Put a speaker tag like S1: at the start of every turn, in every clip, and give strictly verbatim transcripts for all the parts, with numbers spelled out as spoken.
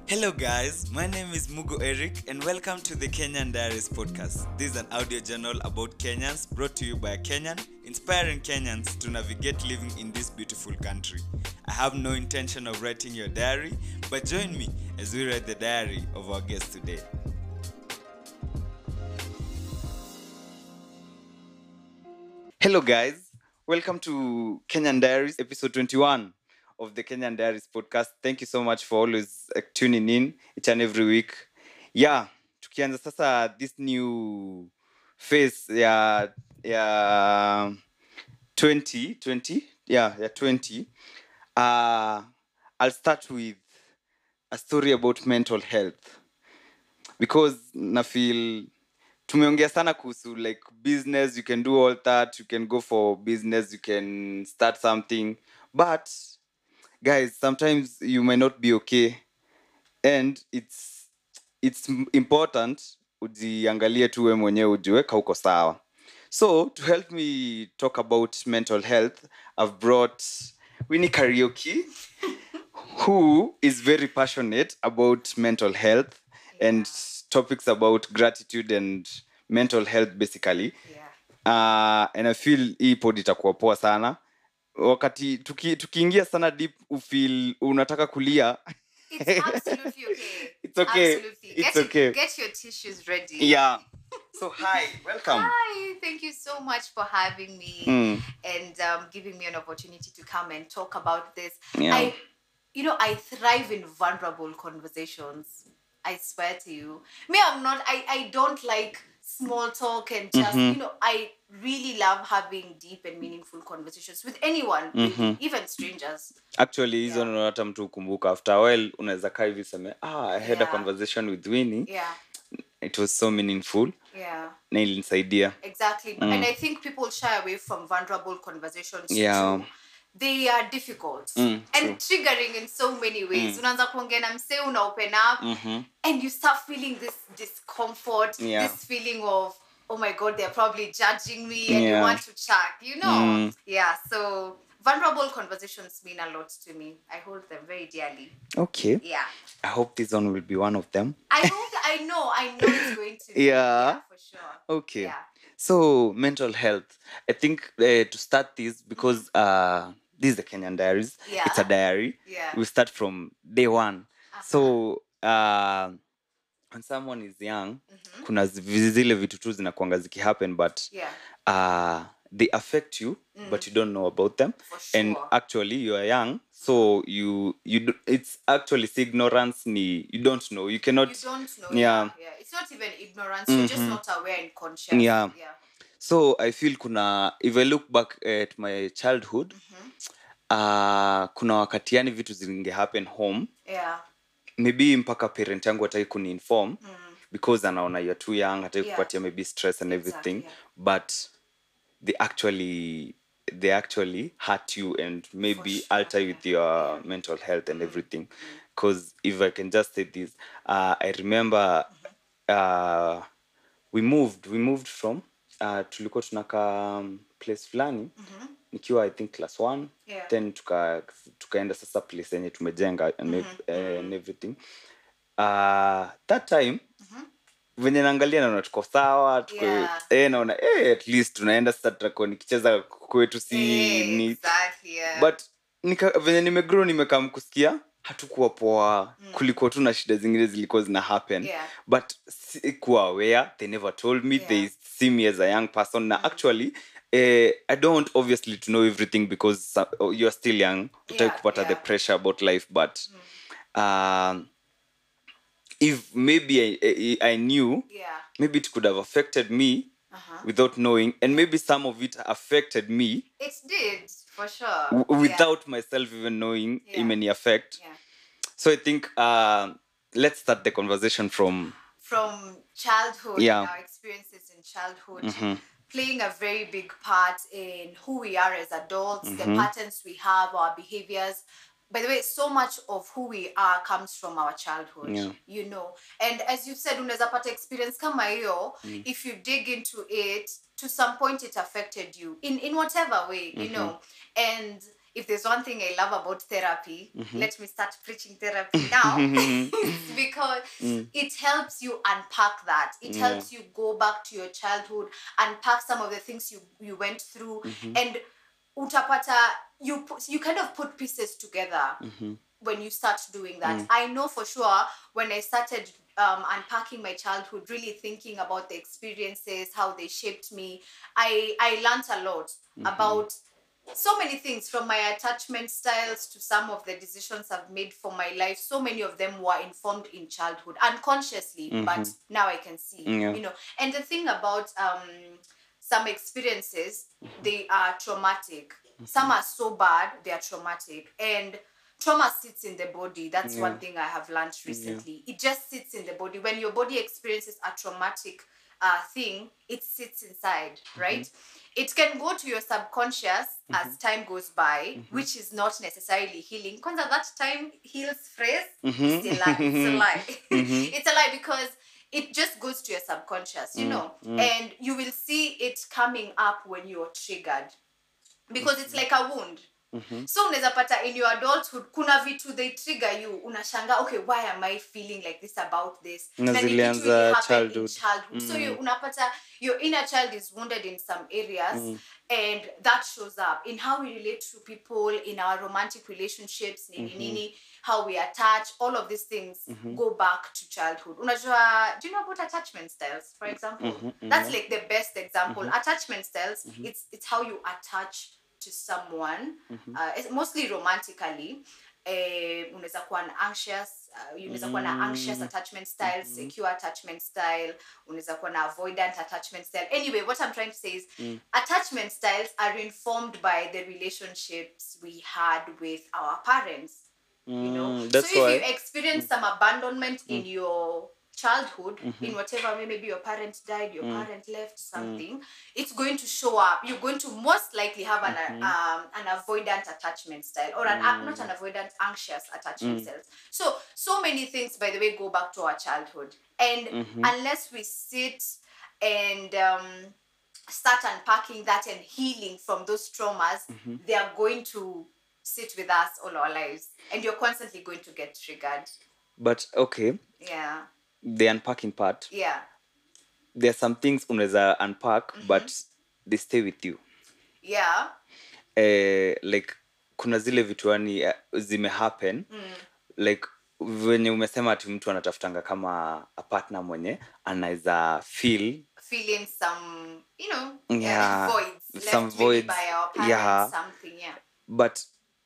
S1: Hello guys, my name is Mugo Eric and welcome to the Kenyan Diaries podcast. This is an audio journal about Kenyans brought to you by a Kenyan, inspiring Kenyans to navigate living in this beautiful country. I have no intention of writing your diary, but join me as we read the diary of our guest today. Hello guys, welcome to Kenyan Diaries episode twenty-one of the Kenyan Diaries podcast. Thank you so much for always uh, tuning in each and every week. Yeah, tukianza sasa this new phase ya ya twenty twenty, yeah, ya twenty. Uh, I'll start with a story about mental health because na feel tumeongea sana kuhusu like business, you can do all that, you can go for business, you can start something, but guys, sometimes you might not be okay and it's it's important ujiangalie tu wewe mwenyewe ujue ka uko sawa. So to help me talk about mental health, I've brought Winnie Karaoke who is very passionate about mental health yeah. and topics about gratitude and mental health basically.
S2: Yeah.
S1: Uh, and I feel hii pod itakuwa poa sana. Wakati tuki, tukiingia sana deep ufeel unataka kulia.
S2: It's absolutely okay.
S1: It's okay.
S2: Absolutely.
S1: It's
S2: get
S1: okay.
S2: Your, get your tissues ready.
S1: Yeah. So hi, welcome.
S2: Hi, thank you so much for having me
S1: mm.
S2: and um, giving me an opportunity to come and talk about this.
S1: Yeah.
S2: I, you know, I thrive in vulnerable conversations. I swear to you. Me, I'm not, I, I don't like small talk and just,
S1: mm-hmm.
S2: you know, I really love having deep and meaningful conversations with anyone,
S1: mm-hmm.
S2: even strangers.
S1: Actually, hizo yeah. hata mtu ukumbuka after a while unaweza kaa hivi sema, ah, I had
S2: yeah.
S1: a conversation with Winnie.
S2: Yeah.
S1: It was so meaningful.
S2: Yeah.
S1: Na ilinisaidia.
S2: Exactly.
S1: Mm.
S2: And I think people shy away from vulnerable conversations
S1: yeah.
S2: too. They are difficult
S1: mm,
S2: and triggering in so many ways.
S1: Mm.
S2: Unaanza kuongea na msee una open up
S1: mm-hmm.
S2: and you start feeling this discomfort,
S1: yeah.
S2: this feeling of, oh my God, they're probably judging me and
S1: yeah.
S2: you want to chat, you know?
S1: Mm.
S2: Yeah, so vulnerable conversations mean a lot to me. I hold them very dearly.
S1: Okay.
S2: Yeah.
S1: I hope this one will be one of them.
S2: I hope, I know, I know it's going to be.
S1: Yeah.
S2: Yeah, for sure.
S1: Okay.
S2: Yeah.
S1: So, mental health. I think uh, to start this, because uh, this is the Kenyan Diaries.
S2: Yeah.
S1: It's a diary.
S2: Yeah.
S1: We start from day one.
S2: Uh-huh.
S1: So, uh, when someone is young,
S2: mm-hmm.
S1: kuna zile vitu tu zinakuanga ziki happen, but
S2: yeah.
S1: uh, they affect you, mm. but you don't know about them.
S2: For sure.
S1: And actually, you are young, so you you do, it's actually ignorance. Ni you don't know. You cannot.
S2: You don't know.
S1: Yeah.
S2: Yeah. yeah. It's not even ignorance.
S1: Mm-hmm.
S2: You're just not aware and conscious.
S1: Yeah.
S2: Yeah.
S1: So I feel kuna, if I look back at my childhood, mm-hmm. uh, kuna wakati yani vitu zinge happen home.
S2: Yeah.
S1: Maybe mpaka parent yangu hataki kuni inform
S2: mm.
S1: because anaona you're too young, hataki
S2: yeah.
S1: kupatia maybe stress and everything.
S2: Exactly, yeah.
S1: But they actually they actually hurt you and maybe
S2: sure.
S1: alter with your
S2: yeah.
S1: mental health and everything. Because mm. if I can just say this, uh, I remember mm-hmm. uh, we moved we moved from uh, tulikuwa tunaka um, place fulani mm-hmm. nikiwa I think class one
S2: yeah.
S1: then tuka tukaenda sasa place yenye tumejenga and, mm-hmm. uh, and everything uh, that time mm-hmm. venye naangalia naona tuko sawa tuko
S2: yeah.
S1: eh naona eh at least tunaenda sasa tutakuwa nikicheza kwetu si
S2: hey,
S1: ni
S2: exactly, yeah.
S1: but nika venye nimegrow nimekam kusikia hatukuwa poa mm. kulikuwa tu na shida zingine zilikuwa zina happen
S2: yeah.
S1: but sikuwa aware, they never told me. yeah. They see me as a young person na mm. actually eh, I don't obviously to know everything because uh, you're still young utaki
S2: yeah,
S1: kupata
S2: yeah.
S1: the pressure about life but mm. um, if maybe I, I, I knew
S2: yeah.
S1: maybe it could have affected me
S2: uh-huh.
S1: without knowing and maybe some of it affected me
S2: it did for sure
S1: w- without
S2: yeah.
S1: myself even knowing
S2: yeah.
S1: imeni affect
S2: yeah.
S1: so I think uh, let's start the conversation from
S2: from childhood
S1: yeah.
S2: and our experiences in childhood
S1: mm-hmm.
S2: playing a very big part in who we are as adults,
S1: mm-hmm.
S2: the patterns we have, our behaviors. By the way, so much of who we are comes from our childhood,
S1: yeah.
S2: you know. And as you said, unaweza pata experience kama hiyo, mm. if you dig into it, to some point it affected you in, in whatever way, mm-hmm. you know. And if there's one thing I love about therapy, mm-hmm. let me start preaching therapy now. It's because mm. it helps you unpack that. It yeah. helps you go back to your childhood, unpack some of the things you, you went through, mm-hmm. and utapata, you, you kind of put pieces together. Mm-hmm. When you start doing that. Mm. I know for sure when I started um, unpacking my childhood, really thinking about the experiences, how they shaped me, I, I learned a lot mm-hmm. about so many things, from my attachment styles to some of the decisions I've made for my life. So many of them were informed in childhood, unconsciously, mm-hmm. but now I can see, yeah. you know. And the thing about um, some experiences, mm-hmm. they are traumatic. Mm-hmm. Some are so bad, they are traumatic. And trauma sits in the body. That's yeah. one thing I have learned recently. Yeah. It just sits in the body. When your body experiences a traumatic uh, thing, it sits inside, right? Mm-hmm. It can go to your subconscious mm-hmm. as time goes by, mm-hmm. which is not necessarily healing. Because that time heals phrase, mm-hmm. it's a lie. It's a lie. Mm-hmm. It's a lie because it just goes to your subconscious, you mm-hmm. know, mm-hmm. and you will see it coming up when you're triggered. Because mm-hmm. it's like a wound. Mm-hmm. So unaweza pata in your adulthood kuna vitu they trigger you, unashanga, okay, why am I feeling like this about this?
S1: Na zilianza childhood.
S2: childhood. Mm. So you unapata your inner child is wounded in some areas mm. and that shows up in how we relate to people, in our romantic relationships, nini mm-hmm. nini, how we attach, all of these things mm-hmm. go back to childhood. Unajua, do you know about attachment styles, for example? Mm-hmm. That's like the best example. Mm-hmm. Attachment styles, mm-hmm. it's it's how you attach to someone, mm-hmm. uh, it's mostly romantically. Uh, unaweza kuwa na anxious, uh, unaweza kuwa na anxious attachment style, mm-hmm. secure attachment style, unaweza kuwa na avoidant attachment style. Anyway, what I'm trying to say is mm. attachment styles are informed by the relationships we had with our parents. Mm, you know,
S1: that's
S2: so
S1: why.
S2: if you experience mm. some abandonment mm. in your childhood, mm-hmm. in whatever way, maybe your parents died, your mm. parent left, something, mm. it's going to show up. You're going to most likely have an mm-hmm. um, an avoidant attachment style, or an mm. not an avoidant, anxious attachment mm. style. So so many things, by the way, go back to our childhood, and mm-hmm. unless we sit and um, start unpacking that and healing from those traumas, mm-hmm. they are going to sit with us all our lives, and you're constantly going to get triggered.
S1: But okay,
S2: yeah.
S1: The unpacking part.
S2: Yeah.
S1: There are some things unaweza unpack, mm-hmm. but they stay with you.
S2: Yeah.
S1: Uh, like kuna zile vitu yani uh, zime happen. Mm. Like when umesema ati mtu anatafutanga kama a partner mwenye anaweza feel
S2: feeling some, you know,
S1: yeah,
S2: uh, voids
S1: some
S2: left
S1: voids
S2: by our parents,
S1: yeah.
S2: something, yeah.
S1: But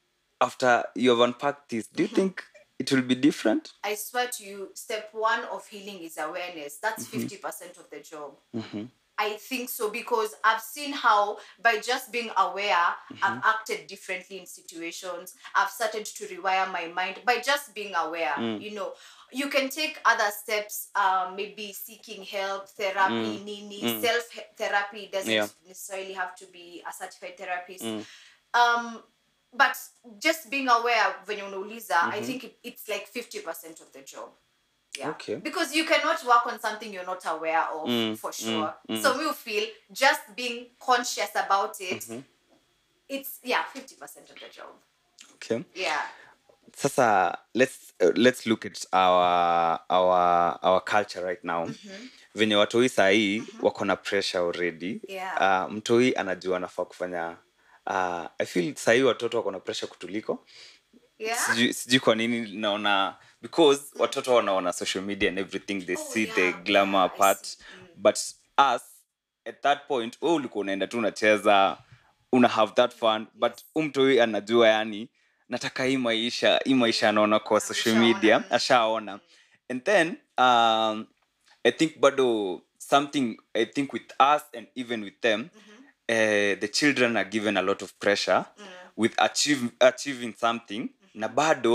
S1: after you have unpacked this, do you mm-hmm. think it will be different?
S2: I swear to you, step one of healing is awareness. That's mm-hmm. fifty percent of the job. Mm-hmm. I think so, because I've seen how by just being aware, mm-hmm. I've acted differently in situations. I've started to rewire my mind by just being aware. Mm. You know, you can take other steps, um, maybe seeking help, therapy, mm. nini, mm. self-therapy doesn't yeah. necessarily have to be a certified therapist. Mm. Um, But just being aware when you're unauliza, mm-hmm. I think it, it's like fifty percent of the job. Yeah.
S1: Okay.
S2: Because you cannot work on something you're not aware of, mm, for sure. Mm, mm. So we feel just being conscious about it, mm-hmm. it's, yeah, fifty percent of the job.
S1: Okay.
S2: Yeah.
S1: Sasa, let's uh, let's look at our our our culture right now. Mm-hmm. Venye watoi sahi mm-hmm. wako na pressure already.
S2: Yeah.
S1: Uh, mtoi anajua anafaa kufanya Uh, I feel sahi watoto wako na pressure kutuliko.
S2: Yeah.
S1: Sijui siju kwa nini naona, because watoto wanaona social media and everything, they oh, see yeah. the glamour yeah, part. Mm. But us at that point, oh, ulikuwa unaenda tu unacheza, una have that fun, but umtoi anajua yani nataka hii maisha, hii maisha anaona kwa social media, ashaona. And then um I think bado something I think with us and even with them, mm-hmm. Uh, the children are given a lot of pressure mm. with achieve, achieving something mm-hmm. na bado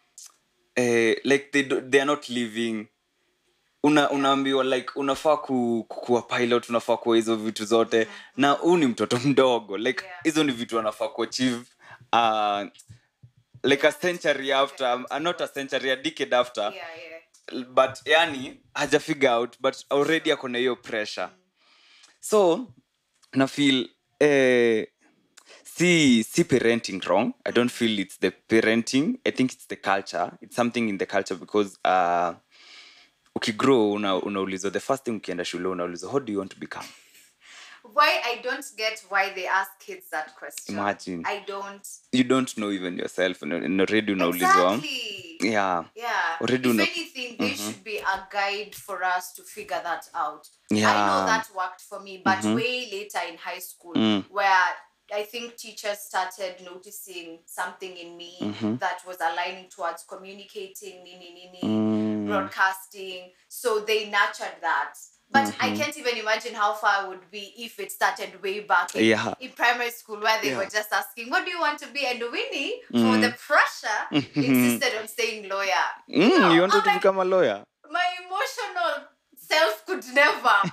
S1: uh, like they do, they are not living una yeah. unaambiwa like unafaa ku, kuwa pilot, unafaa kuwa hizo vitu zote mm-hmm. na huu ni mtoto mdogo like hizo yeah. ni vitu anafaa ku achieve uh, like yeah. a century after uh, not a century, a decade after
S2: yeah, yeah.
S1: but yani haja figure out but already akona hiyo pressure mm. So na feel eh, see see parenting wrong. I don't feel it's the parenting. I think it's the culture. It's something in the culture because uh ukigrow una unaulizwa the first thing ukienda shule unaulizwa what do you want to become?
S2: Why I don't get why they ask kids that question.
S1: Imagine.
S2: I don't.
S1: You don't know even yourself and already unaulizwa.
S2: Exactly.
S1: Yeah.
S2: Yeah.
S1: Already
S2: if
S1: una-
S2: anything, there
S1: Mhm.
S2: should be a guide for us to figure that out.
S1: Yeah.
S2: I know that worked for me, but
S1: Mhm.
S2: way later in high school,
S1: Mm.
S2: where I think teachers started noticing something in me
S1: Mhm.
S2: that was aligning towards communicating, nini, nini,
S1: Mm.
S2: broadcasting. So they nurtured that. But I
S1: Mhm.
S2: can't even imagine how far I would be if it started way back in,
S1: Yeah.
S2: in primary school where they
S1: Yeah.
S2: were just asking, what do you want to be? And Winnie,
S1: Mm.
S2: for the pressure,
S1: Mhm.
S2: insisted on saying lawyer.
S1: Mm,
S2: know,
S1: you wanted
S2: I'm
S1: to
S2: like-
S1: become a lawyer?
S2: My emotional self could never.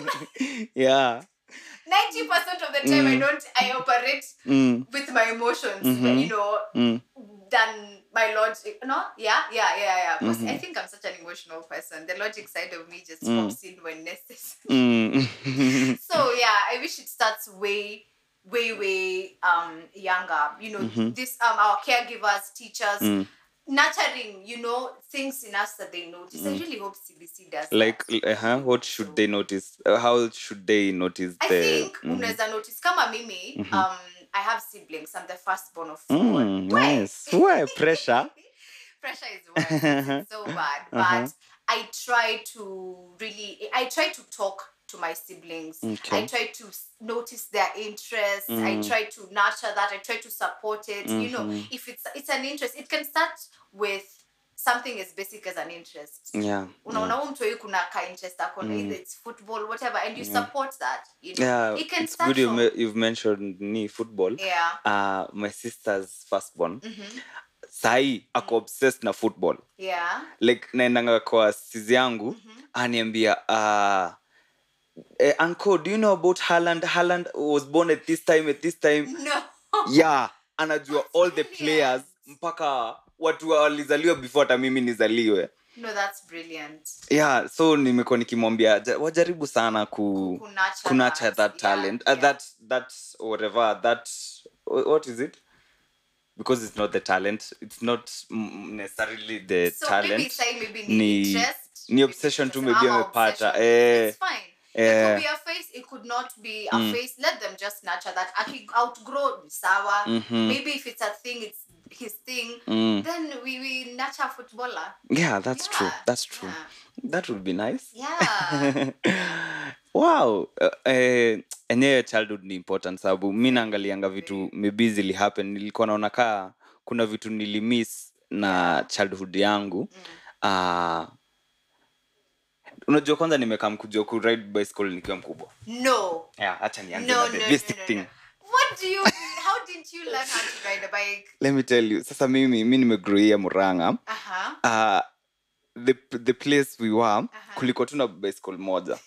S1: Yeah.
S2: ninety percent of the time I
S1: Mm.
S2: don't, I operate
S1: Mm.
S2: with my emotions,
S1: Mhm.
S2: you know,
S1: Mm.
S2: than my logic. No? Yeah, yeah, yeah, yeah. Because
S1: Mhm.
S2: I think I'm such an emotional person. The logic side of me just
S1: Mm.
S2: pops in when necessary.
S1: Mm.
S2: So yeah, I wish it starts way, way, way um younger. You know,
S1: Mhm.
S2: this um our caregivers, teachers,
S1: Mm.
S2: nurturing, you know, things in us that they notice. I really hope C B C does
S1: Like
S2: that.
S1: uh-huh, what should they notice? Uh, how should they notice
S2: I
S1: the
S2: think
S1: Mhm.
S2: unaweza notice kama mimi,
S1: Mhm.
S2: um I have siblings. I'm the firstborn of four.
S1: Mm,
S2: Why?
S1: nice. Why pressure?
S2: Pressure is worse. It's so bad.
S1: Uh-huh.
S2: But I try to really, I try to talk to my siblings.
S1: Okay.
S2: I try to s- notice their interests. I
S1: Mm.
S2: try to nurture that. I try to support it. You know,
S1: Mhm.
S2: if it's it's an interest, it can start with something as basic as an interest.
S1: Yeah.
S2: Unaona
S1: Yeah.
S2: huyu mtu huyu kuna ka interest akona,
S1: Mm.
S2: either it's football, whatever, and you
S1: Yeah.
S2: support that. You know,
S1: Yeah,
S2: it can
S1: it's
S2: start
S1: good you
S2: from
S1: me- you've mentioned me football.
S2: yeah.
S1: Uh, my sister's firstborn.
S2: Mhm.
S1: Sahi ako obsessed na football.
S2: Yeah.
S1: Like naendanga kwa sizi yangu
S2: Mhm.
S1: aniambia uh, eh, uncle, do you know about Haaland? Haaland was born at this time at this time.
S2: No.
S1: Yeah, anajua
S2: That's
S1: all the
S2: brilliant.
S1: players mpaka watu walizaliwa before hata mimi nizaliwe.
S2: No, that's brilliant.
S1: Yeah, so nimekuwa nikimwambia ja- wajaribu sana ku
S2: Ku- kunurture
S1: kunurture
S2: that,
S1: that
S2: yeah,
S1: talent.
S2: yeah.
S1: Uh, that that whatever that wh- what is it? Because it's not the talent. It's not mm, necessarily the
S2: So
S1: talent.
S2: maybe say maybe ni,
S1: Ni-
S2: interest.
S1: ni
S2: maybe
S1: obsession tu
S2: interest,
S1: maybe
S2: ama
S1: amepata.
S2: obsession.
S1: Eh,
S2: It's fine. It
S1: eh.
S2: could be a face, it could not be a
S1: Mm.
S2: face. Let them just nurture that. Aki outgrow ni sawa.
S1: Mhm.
S2: Maybe if it's a thing, it's his thing.
S1: Mm.
S2: Then we, we nurture a footballer.
S1: Yeah, that's
S2: Yeah,
S1: true. That's true.
S2: yeah.
S1: That would be nice.
S2: Yeah.
S1: Wow. Uh, eh, enyewe childhood ni important sababu mi naangalianga vitu maybe zili happen. Nilikuwa naona kaa kuna vitu nilimiss na
S2: Yeah.
S1: childhood yangu.
S2: Mm.
S1: Uh, unajua kwanza nimekaa mkujua ku ride bicycle nikiwa mkubwa.
S2: No.
S1: Yeah, acha nianze
S2: No,
S1: na
S2: no,
S1: the
S2: no,
S1: basic
S2: no,
S1: thing.
S2: no. What do you how did you learn how to ride a bike?
S1: Let me tell you. Sasa mimi mi nimegrowia Murang'a.
S2: Uh-huh.
S1: Uh, the the place we were
S2: Uh-huh.
S1: kulikuwa tu na bicycle moja.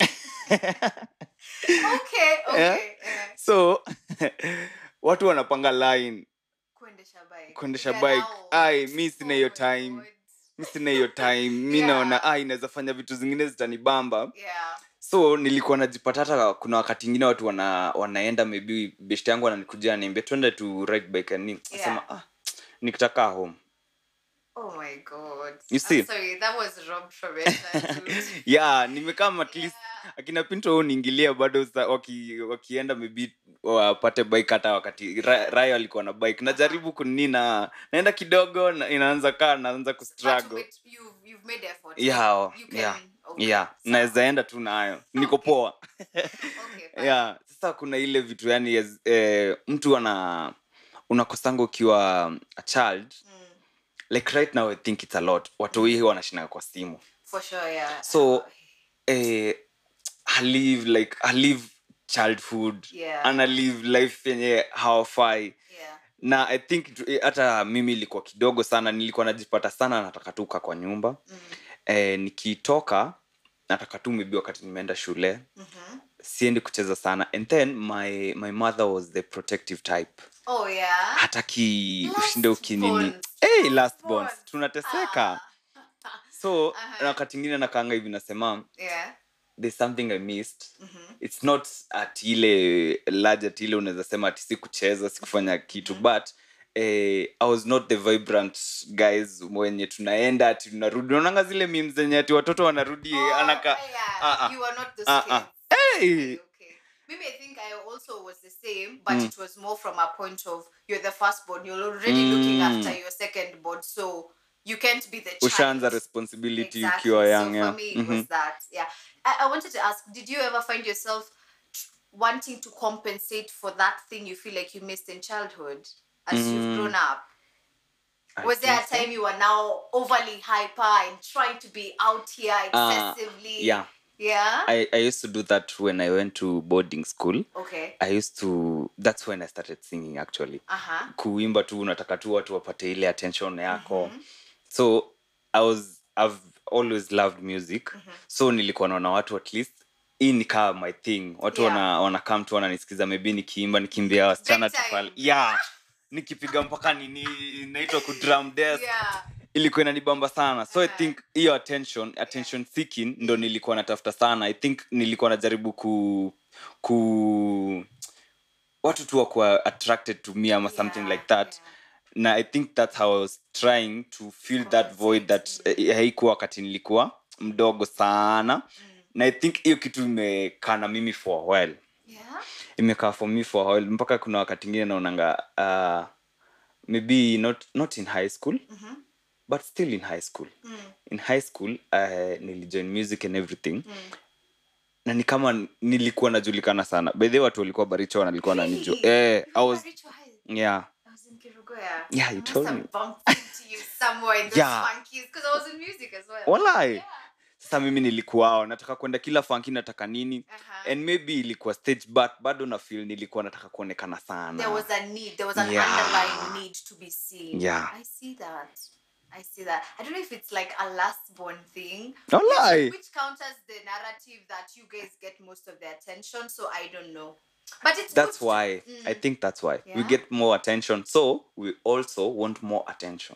S2: Okay, okay.
S1: Yeah.
S2: eh.
S1: So watu wanapanga line
S2: Kuendesha bike.
S1: kuendesha
S2: Garao.
S1: bike. Ai, mi sina hiyo
S2: Oh my
S1: time.
S2: God.
S1: Mi sina hiyo time. Mi
S2: Yeah.
S1: naona ah, inaweza fanya vitu zingine zitanibamba.
S2: Yeah.
S1: So nilikuwa najipata hata kuna wakati ingine watu wana, wanaenda maybe best yangu ananikujia ananiambia twende tu ride bike and nini.
S2: Yeah.
S1: Nasema ah, nikitaka home.
S2: Oh my God.
S1: You see?
S2: I'm sorry, that was robbed from your childhood.
S1: Yeah, nimekama at least
S2: Yeah.
S1: akina Pinto wao niingilia bado sa- waki, wakienda maybe wapate bike hata wakati Ra- Rayo alikuwa na bike. Najaribu kunina naenda kidogo na inaanza kaa naanza
S2: But
S1: kustruggle.
S2: wait, you've, you've made effort.
S1: Yeah,
S2: You can,
S1: yeah.
S2: okay.
S1: Yeah,
S2: So-
S1: naweza enda tu nayo. Niko poa.
S2: Okay, fine.
S1: Yeah, sasa kuna ile vitu yani yes, eh, mtu ana unakosanga ukiwa a child.
S2: Mm,
S1: Like right now I think it's a lot. Watu wengi wanashinda kwa simu.
S2: for sure, yeah.
S1: So,
S2: Uh,
S1: eh, I live like I live childhood.
S2: Yeah.
S1: And I live life yenye hawafai.
S2: yeah.
S1: Na I think tu- eh, hata mimi ilikuwa kidogo sana, nilikuwa najipata sana nataka tu kukaa kwa nyumba.
S2: Mm.
S1: Eh, nikitoka nataka tu maybe wakati nimeenda shule.
S2: Mhm.
S1: Siendi kucheza sana. And then my my mother was the protective type.
S2: Oh, yeah.
S1: Hataki
S2: Last
S1: ushinde ukinini.
S2: born.
S1: Hey, last
S2: born.
S1: bonds. Tunateseka. So,
S2: Aha.
S1: na wakati ingine nakaanga hivi nasema,
S2: Yeah.
S1: there's something I missed. Mm-hmm. It's not at ile large at ile unaweza sema ati si kucheza si kufanya kitu mm-hmm. but eh, I was not the vibrant guys mwenye tunaenda ati tunarudi unaanga zile memes zenye ati watoto wanarudi
S2: oh,
S1: anaka
S2: yeah. uh-uh. You are not those
S1: uh-uh.
S2: kids.
S1: Hey.
S2: Okay, okay. Maybe I think I also was the same, but mm. it was more from a point of you're the firstborn, you're already mm. looking after your secondborn, so you can't be the child.
S1: Ushaanza responsibility
S2: exactly.
S1: ukiwa young.
S2: So
S1: yeah.
S2: for me, it
S1: mm-hmm.
S2: was that. Yeah. I, I wanted to ask, did you ever find yourself wanting to compensate for that thing you feel like you missed in childhood as mm. you've grown up? I was there a time so. You were now overly hyper and trying to be out here excessively?
S1: Uh, yeah.
S2: Yeah?
S1: I, I used to do that when I went to boarding school.
S2: Okay.
S1: I used to, that's when I started singing actually.
S2: Uh-huh.
S1: Kuimba tu, unataka tu watu wapate ile attention yako. Mm-hmm. So, I was, I've always loved music. Mm-hmm. So, nilikuwa naona watu at least, hii ni kama my thing. Watu yeah. wana, wana come tu wananisikiza, maybe nikiimba, nikimbia wasichana tufali. Yeah. Nikipiga mpaka nini, naitwa kudrum desk. Yeah. Ilikuwa inanibamba sana. So uh-huh. I think hiyo attention, attention yeah. seeking ndo nilikuwa natafuta sana. I think nilikuwa najaribu ku ku watu tu wakuwa attracted to me ama yeah. something like that. Yeah. Na I think that's how I was trying to fill that void that uh, haikuwa wakati nilikuwa mdogo sana. Mm. Na I think hiyo kitu imekaa na mimi for a while.
S2: Yeah.
S1: Imekaa for me for a while mpaka kuna wakati ngine naonanga uh, maybe not not in high school. Mm-hmm. But still in high school. Mm. In high school, uh, nilijoin music and everything. Mm. Na ni kama nilikuwa najulikana sana. By the way, watu walikuwa Baricho wanalikuwa wananijua. Eh, I was yeah.
S2: I was in Kirugoya.
S1: Yeah, you
S2: I
S1: told me.
S2: I must have bumped into you somewhere in those yeah. funkies because I was in music as well.
S1: Walai. Yeah. Sasa mimi nilikuwa nataka kwenda kila funky nataka nini uh-huh. and maybe ilikuwa stage but bado na feel nilikuwa nataka kuonekana sana.
S2: There was a need, there was an yeah. underlying need to be seen.
S1: Yeah.
S2: I see that. I see that. I don't know if it's like a last-born thing.
S1: Don't lie.
S2: Which, which counters the narrative that you guys get most of the attention. So I don't know. But it's
S1: That's
S2: good
S1: why.
S2: To, mm.
S1: I think that's why.
S2: Yeah?
S1: We get more attention. So we also want more attention.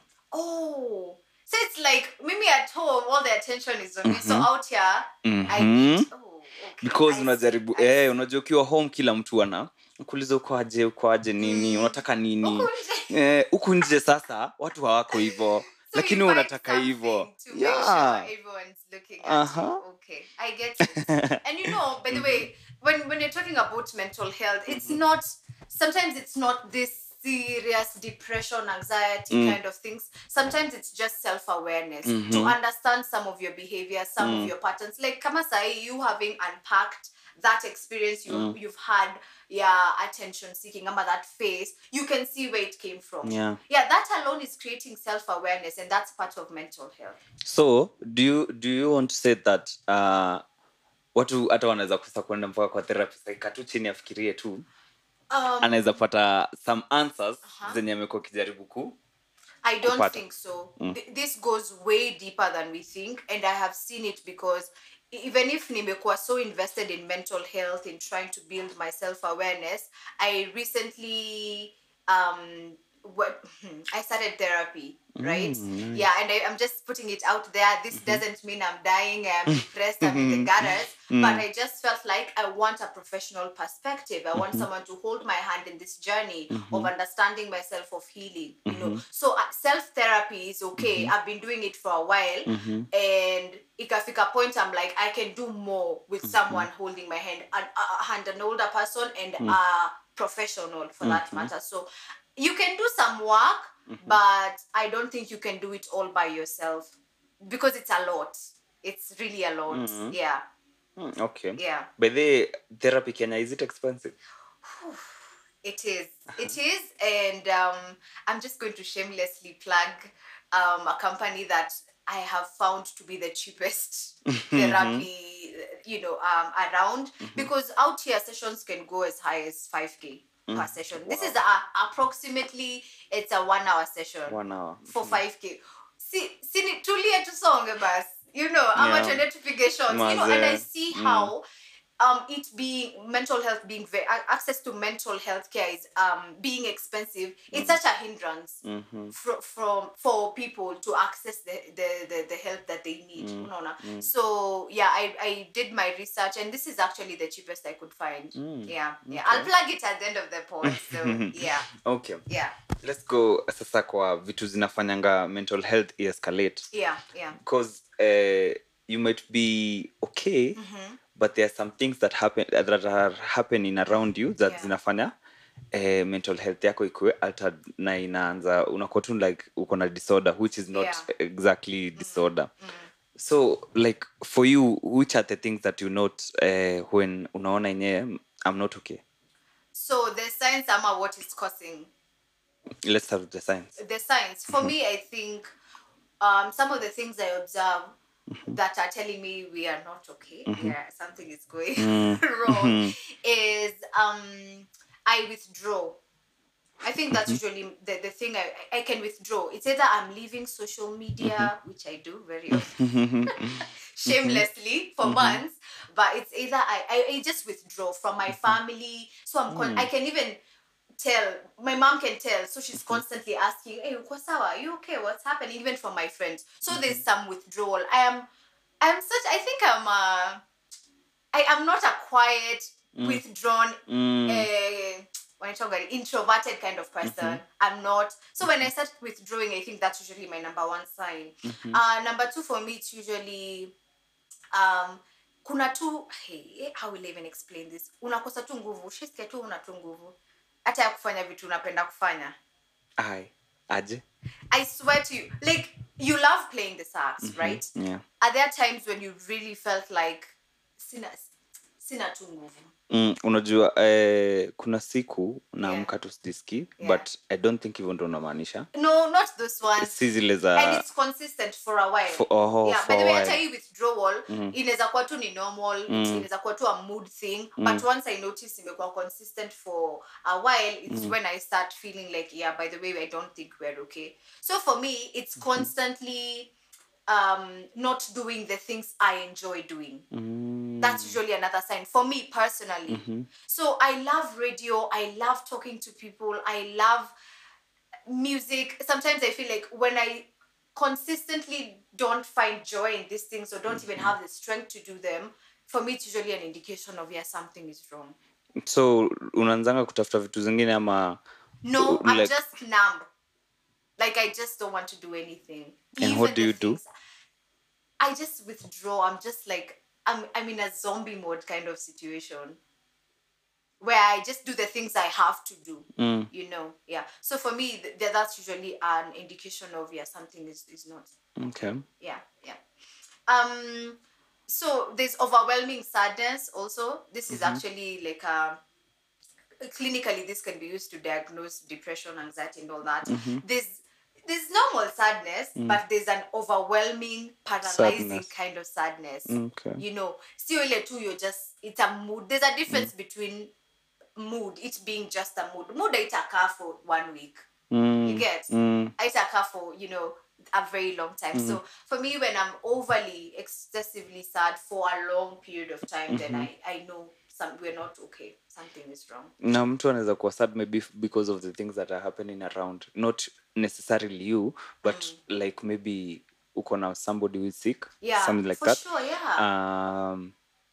S2: Oh. So it's like, maybe at home, all the attention is on me. Mm-hmm. So out here,
S1: mm-hmm.
S2: I need... Oh, okay.
S1: Because unajaribu, eh, unajua ukiwa home kila mtu ana kuuliza uko aje, uko aje nini, mm. unataka nini. Eh, uko nje sasa, watu hawako hivyo.
S2: So
S1: lakini unataka hivyo.
S2: Yeah. Sure everyone's looking at uh-huh. you. Okay, I get it. And you know, by the way, when when you're talking about mental health, it's mm-hmm. not, sometimes it's not this serious depression, anxiety mm. kind of things. Sometimes it's just self-awareness mm-hmm. to understand some of your behaviors, some mm. of your patterns. Like kama sahi, you having unpacked that experience you, mm. you've had, yeah, attention seeking, ama that phase, you can see where it came from.
S1: Yeah.
S2: Yeah, that alone is creating self-awareness, and that's part of mental health.
S1: So, do you do you want to say that uh watu hata wanaweza kusa kwenda mpaka kwa therapist like tu chini afikirie tu um, anaweza pata some answers uh-huh. zenye amekuwa kijaribu ku
S2: I don't
S1: kupata.
S2: think so. Mm. Th- this goes way deeper than we think, and I have seen it because even if nimekuwa so invested in mental health, in trying to build my self-awareness, I recently um what I started therapy, right? Mm. Yeah, and I, I'm just putting it out there. This mm-hmm. doesn't mean I'm dying, I'm depressed, I'm in the gutters, mm. but I just felt like I want a professional perspective. I mm-hmm. want someone to hold my hand in this journey mm-hmm. of understanding myself, of healing, you mm-hmm. know. So uh, self-therapy is okay. Mm-hmm. I've been doing it for a while, mm-hmm. and ikafika point I'm like, I can do more with mm-hmm. someone holding my hand, a, a hand, an older person, and mm-hmm. a professional for mm-hmm. that matter. So you can do some work, mm-hmm. but I don't think you can do it all by yourself because it's a lot. It's really a lot. Mm-hmm. Yeah.
S1: Mm, okay.
S2: Yeah.
S1: But the therapy, Kenya, is it expensive?
S2: It is. It is. And um, I'm just going to shamelessly plug um, a company that I have found to be the cheapest therapy, you know, um, around. Mm-hmm. Because out here, sessions can go as high as five K. Mm. Per session. Wow. This is a, approximately, it's a one hour session.
S1: One hour.
S2: For five K. See, see, tulia to song bus. You know, how much yeah. notifications. You know, and I see mm. how um it being mental health being very access to mental health care is um being expensive. It's such a hindrance
S1: Mhm.
S2: fro- from for people to access the the the, the help that they need. Unaona? So yeah, I I did my research, and this is actually the cheapest I could find. Yeah, yeah. I'll plug it at the end of the pod. So yeah,
S1: Okay.
S2: yeah,
S1: Let's go sasa kwa vitu zinafanyanga mental health escalate.
S2: yeah, yeah.
S1: Because uh, you might be okay, but there are some things that happen that are happening around you that
S2: Yeah.
S1: zinafanya eh, mental health yako ikuwe altered na inaanza unakuwa tu like uko na disorder which is not
S2: Yeah.
S1: exactly disorder. So like for you, which are the things that you note uh, when unaona yenyewe I'm not okay?
S2: So the signs ama what is causing
S1: Let's start with the signs.
S2: the signs. For me, I think um, some of the things I observe that are telling me we are not okay, yeah, something is going wrong, is um, I withdraw. I think that's usually the, the thing I, I can withdraw. It's either I'm leaving social media, which I do very often, shamelessly for months, but it's either I, I, I just withdraw from my family. So I'm con- I can even tell, my mom can tell, so she's constantly asking, hey, uko sawa? Are you okay? What's happening? Even from my friends. So there's some withdrawal. I am I'm such I think I'm uh I am not a quiet, withdrawn, uh, when I talk about introverted kind of person. I'm not. So when I start withdrawing, I think that's usually my number one sign. Uh, number two for me, it's usually um kuna tu, hey, how will I even explain this? Unakosa tu nguvu. Shisikia tu una tu nguvu. Hata ya kufanya vitu unapenda kufanya.
S1: Ai, aje?
S2: I swear to you, like, you love playing the sax, right?
S1: Yeah.
S2: Are there times when you really felt like sina sina tu nguvu?
S1: Mm, unajua eh, kuna siku naamka
S2: Yeah.
S1: tu sijisikii,
S2: Yeah.
S1: but I don't think hivyo ndo unamaanisha.
S2: No, not those ones.
S1: Si zile za
S2: And it's consistent for a while.
S1: For- oh,
S2: yeah,
S1: for
S2: by the
S1: a
S2: way,
S1: while.
S2: hata hii withdrawal inaweza kuwa tu ni normal, it's inaweza kuwa tu a mood thing, but once I notice imekuwa consistent for a while, it's when I start feeling like, yeah, by the way, I don't think we're okay. So for me, it's constantly um not doing the things I enjoy doing. That's usually another sign for me personally. So I love radio, I love talking to people, I love music. Sometimes I feel like when I consistently don't find joy in these things or don't even have the strength to do them, for me it's usually an indication of, yeah, something is wrong.
S1: So unaanzanga kutafuta vitu zingine ama
S2: No, I'm
S1: like-
S2: just numb. Like I just don't want to do anything.
S1: And what do
S2: the
S1: you do?
S2: things- I just withdraw. I'm just like I'm I'm in a zombie mode kind of situation where I just do the things I have to do. You know, yeah. So for me, th- th- that's usually an indication of, yeah, something is, is not.
S1: Okay.
S2: Yeah, yeah. Um, so there's overwhelming sadness also. This is actually like a clinically this can be used to diagnose depression, anxiety, and all that. There's there's normal sadness, but there's an overwhelming, paralyzing
S1: Sadness.
S2: kind of sadness.
S1: Okay.
S2: You know, still ile tu you're just it's a mood. There's a difference between mood, it being just a mood. Mood itakaa for one week. You get? Itakaa for, you know, a very long time. So for me, when I'm overly, excessively sad for a long period of time, then I, I know some we're not okay. Something is wrong.
S1: Na mtu anaweza kuwa sad maybe f- because of the things that are happening around, not necessarily you, but like maybe uko na somebody who is sick,
S2: Yeah,
S1: something like
S2: for
S1: that.
S2: sure, yeah.
S1: Um,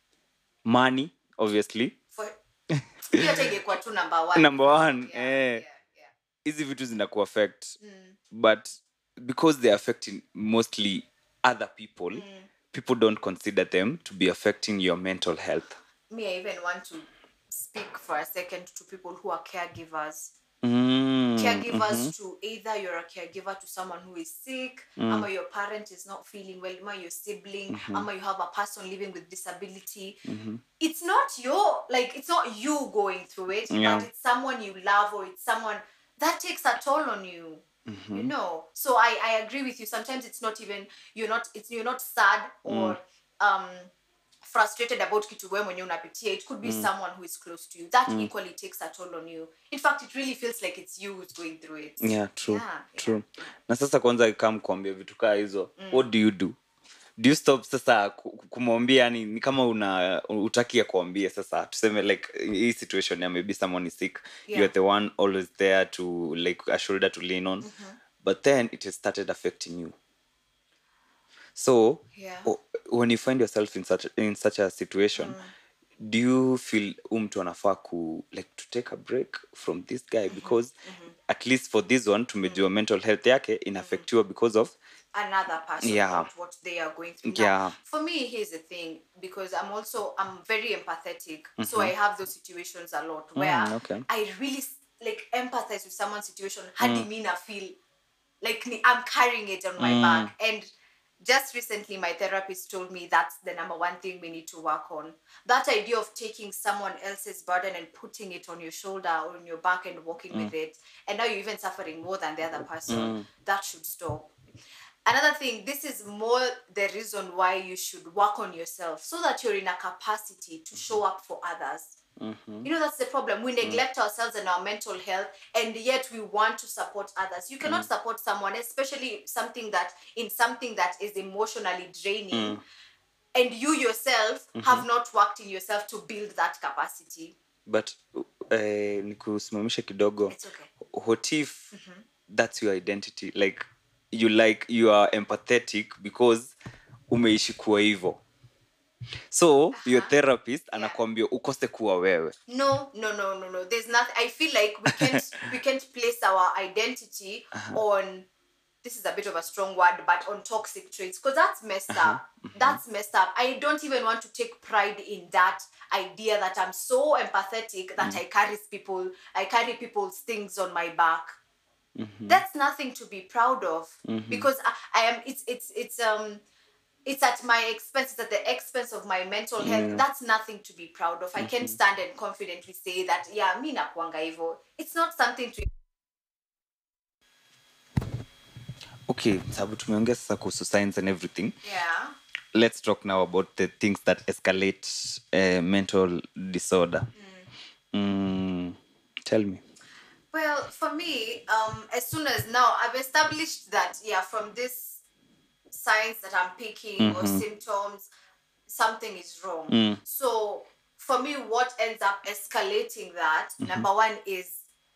S1: money, obviously.
S2: For hiyo hata ingekuwa tu number one.
S1: Number one,
S2: Yeah,
S1: eh.
S2: yeah, yeah.
S1: Hizi vitu zinaku affect, but because they are affecting mostly other people, people don't consider them to be affecting your mental health.
S2: Me, I even want to speak for a second to people who are caregivers.
S1: Mm.
S2: Caregivers to either you're a caregiver to someone who is sick, or your parent is not feeling well, or your sibling, or you have a person living with disability. It's not your, like, it's not you going through it,
S1: Yeah.
S2: but it's someone you love, or it's someone that takes a toll on you. You know, so I, I agree with you. Sometimes it's not even you're not it's you're not sad or um frustrated about kitu wewe mwenyewe unapitia. It could be someone who is close to you that equally takes a toll on you. In fact, it really feels like it's you who's going through it.
S1: Yeah, true.
S2: Yeah,
S1: True. Na sasa kwanza ikam kuambia vitu kaa hizo, what do you do? do you stop sasa ku- ku- kumwambia yani ni kama una utaki ya kuambia sasa tuseme like hii situation ya maybe someone is sick
S2: Yeah.
S1: you're the one always there to like a shoulder to lean on but then it has started affecting you so
S2: Yeah.
S1: o- when you find yourself in such in such a situation do you feel umtu anafaa ku like to take a break from this guy because at least for this one tumejua mental health yake inaffectiwa because of
S2: another person
S1: Yeah.
S2: about what they are going through.
S1: Yeah.
S2: Now, for me, here's the thing, because I'm also I'm very empathetic, so I have those situations a lot where
S1: Mm, okay.
S2: I really s- like empathize with someone's situation. Hadi me na feel like ni- I'm carrying it on my back. And just recently, my therapist told me that's the number one thing we need to work on. That idea of taking someone else's burden and putting it on your shoulder or on your back and walking with it, and now you're even suffering more than the other person. That should stop. Another thing, this is more the reason why you should work on yourself so that you're in a capacity to show up for others. You know, that's the problem. We neglect ourselves and our mental health, and yet we want to support others. You cannot support someone, especially something that in something that is emotionally draining, and you yourself have not worked in yourself to build that capacity.
S1: but eh, nikusimamisha kidogo
S2: It's okay.
S1: what if that's your identity like you like you are empathetic because umeishi kuwa hivyo so your therapist anakuambia ukose kuwa wewe
S2: No, no, no, no, no. There's nothing. I feel like we can't we can't place our identity on. This is a bit of a strong word, but on toxic traits, because that's messed up. That's messed up. I don't even want to take pride in that idea that I'm so empathetic that I carry people, I carry people's things on my back. That's nothing to be proud of, because I, I am. It's it's it's um. It's at my expense, it's at the expense of my mental health.
S1: Yeah.
S2: That's nothing to be proud of. I can stand and confidently say that, yeah, mi nakuanga hivyo. It's not something to...
S1: okay sababu tumeongea sasa kuhusu science and everything
S2: Yeah.
S1: let's talk now about the things that escalate uh, mental disorder mm, tell me
S2: Well, for me, um, as soon as now I've established that, yeah, from this signs that I'm picking or symptoms, something is wrong. So for me, what ends up escalating that, number one is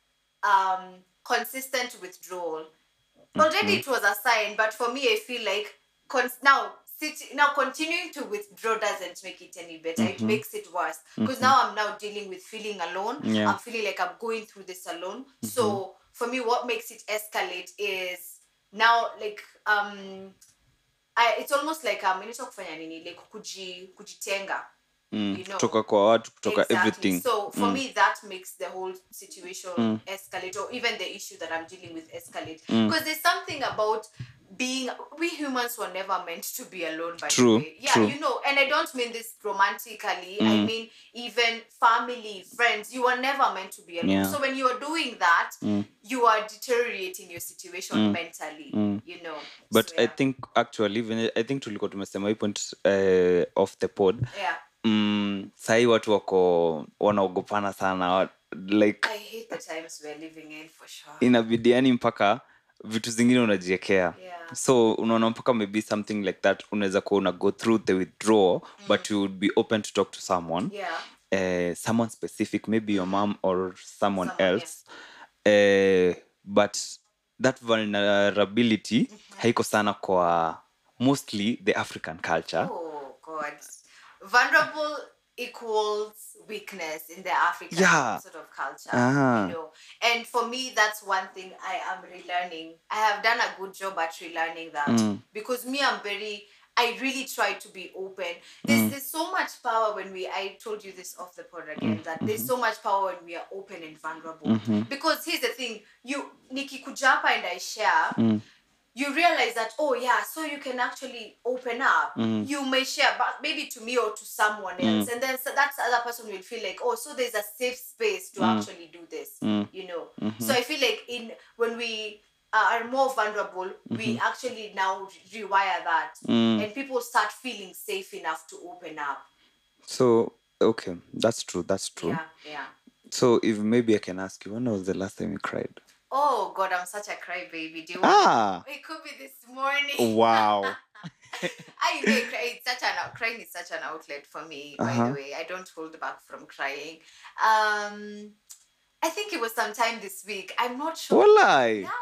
S2: um, consistent withdrawal. Already it was a sign, but for me, I feel like cons- now sit- now continuing to withdraw doesn't make it any better. It makes it worse, because now I'm now dealing with feeling alone.
S1: Yeah.
S2: I'm feeling like I'm going through this alone. So for me, what makes it escalate is now like um I, it's almost like um inaitwa kufanya nini like kuji kujitenga.
S1: mm,
S2: You know?
S1: kutoka kwa watu kutoka
S2: Exactly.
S1: everything
S2: So for me, that makes the whole situation escalate, or even the issue that I'm dealing with escalate. Because there's something about being, we humans were never meant to be alone, by
S1: True,
S2: the way. Yeah,
S1: true.
S2: you know, and I don't mean this romantically. I mean, even family, friends, you were never meant to be alone.
S1: Yeah.
S2: So when you are doing that, you are deteriorating your situation mentally, you know.
S1: but
S2: So,
S1: I
S2: yeah.
S1: think actually even I think tulikuwa tumesema hii point uh, off the pod
S2: Yeah.
S1: mm, sahii watu wako wanaogopana sana wa- like
S2: I hate the times we're living in, for sure.
S1: inabidi yani mpaka vitu zingine unajiekea
S2: Yeah.
S1: so unaona mpaka maybe something like that unaweza kuwa una go through the withdrawal but you would be open to talk to someone
S2: Yeah.
S1: uh, someone specific maybe your mom or someone,
S2: Someone,
S1: else uh, but that vulnerability haiko sana kwa mostly the African culture.
S2: Oh God. Vulnerable equals weakness in the African
S1: Yeah.
S2: sort of culture.
S1: Ah.
S2: You know. And for me, that's one thing I am relearning. I have done a good job at relearning that. Because me, I'm very I really try to be open. There's there's so much power when we I told you this off the pod again, that there's so much power when we are open and vulnerable. Because here's the thing, you Nikki Kujapa and I share, you realize that, oh yeah, so you can actually open up. You may share, but maybe to me or to someone else. And then so that other person will feel like, oh, so there's a safe space to actually do this, you know? So I feel like in when we uh, are more vulnerable, we actually now re- rewire that. And people start feeling safe enough to open up.
S1: So okay, that's true, that's true.
S2: Yeah, yeah.
S1: So if maybe I can ask you, when was the last time you cried?
S2: Oh God, I'm such a crybaby. Do you
S1: Ah.
S2: want? It could be this morning.
S1: Wow.
S2: I know cry- it's such an crying is such an outlet for me. By
S1: Uh-huh.
S2: the way, I don't hold back from crying. Um, I think it was sometime this week. I'm not sure.
S1: Walai.
S2: Yeah.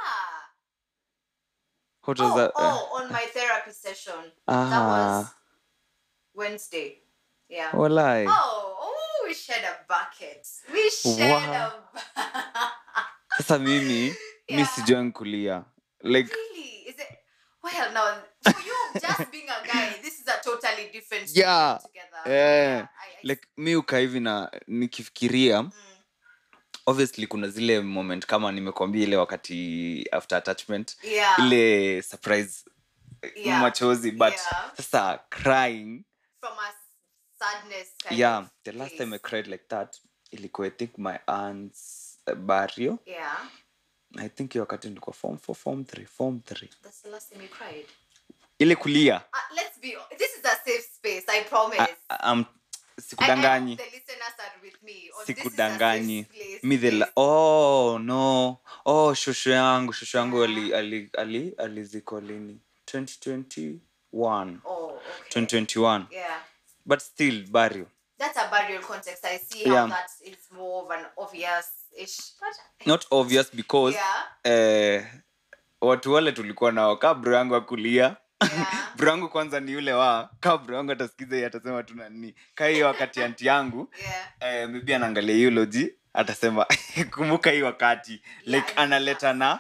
S1: What was
S2: Oh,
S1: that?
S2: oh, on my therapy session. That was
S1: Ah,
S2: Wednesday. Yeah.
S1: walai.
S2: Oh, oh, we shared a bucket. We shared
S1: Wow.
S2: a
S1: Sasa mimi mi
S2: Yeah.
S1: sijuangi kulia. Like
S2: Really? Is it? Well, now for you, just being a guy, this is a totally different story
S1: Yeah.
S2: altogether.
S1: eh,
S2: I, I,
S1: like mi uka hivi na nikifikiria
S2: mm,
S1: obviously kuna zile moment kama nimekwambia ile wakati after attachment
S2: yeah,
S1: ile surprise
S2: yeah,
S1: machozi but
S2: yeah.
S1: sasa crying
S2: From a sadness kind
S1: yeah
S2: of
S1: the last
S2: place.
S1: time I cried like that ilikuwa I think my aunt's uh, burial.
S2: Yeah.
S1: I think hiyo wakati nilikuwa form four form three form three
S2: That's the last time you cried.
S1: ile kulia
S2: Uh, let's be. This is a safe space. I promise.
S1: I, um,
S2: I, I
S1: sikudanganyi
S2: hope the listeners are with me. Or
S1: sikudanganyi
S2: This is a safe place.
S1: mi the la-
S2: Please.
S1: oh no oh shosho yangu shosho yangu
S2: Yeah.
S1: ali ali ali aliziko lini twenty twenty-one
S2: Oh, okay.
S1: twenty twenty-one
S2: Yeah.
S1: but still burial
S2: That's a burial context. I see how
S1: Yeah.
S2: that is more of an obvious-ish. But
S1: not obvious because
S2: yeah,
S1: eh, watu wale tulikuwa nao kaa bro yangu akulia
S2: yeah,
S1: bro yangu kwanza ni yule wa kaa bro yangu atasikiza hii atasema tu nani kaa hiyo wakati anti yangu
S2: yeah.
S1: eh, maybe anaangalia eulogy atasema kumbuka hii wakati like
S2: it
S1: analeta na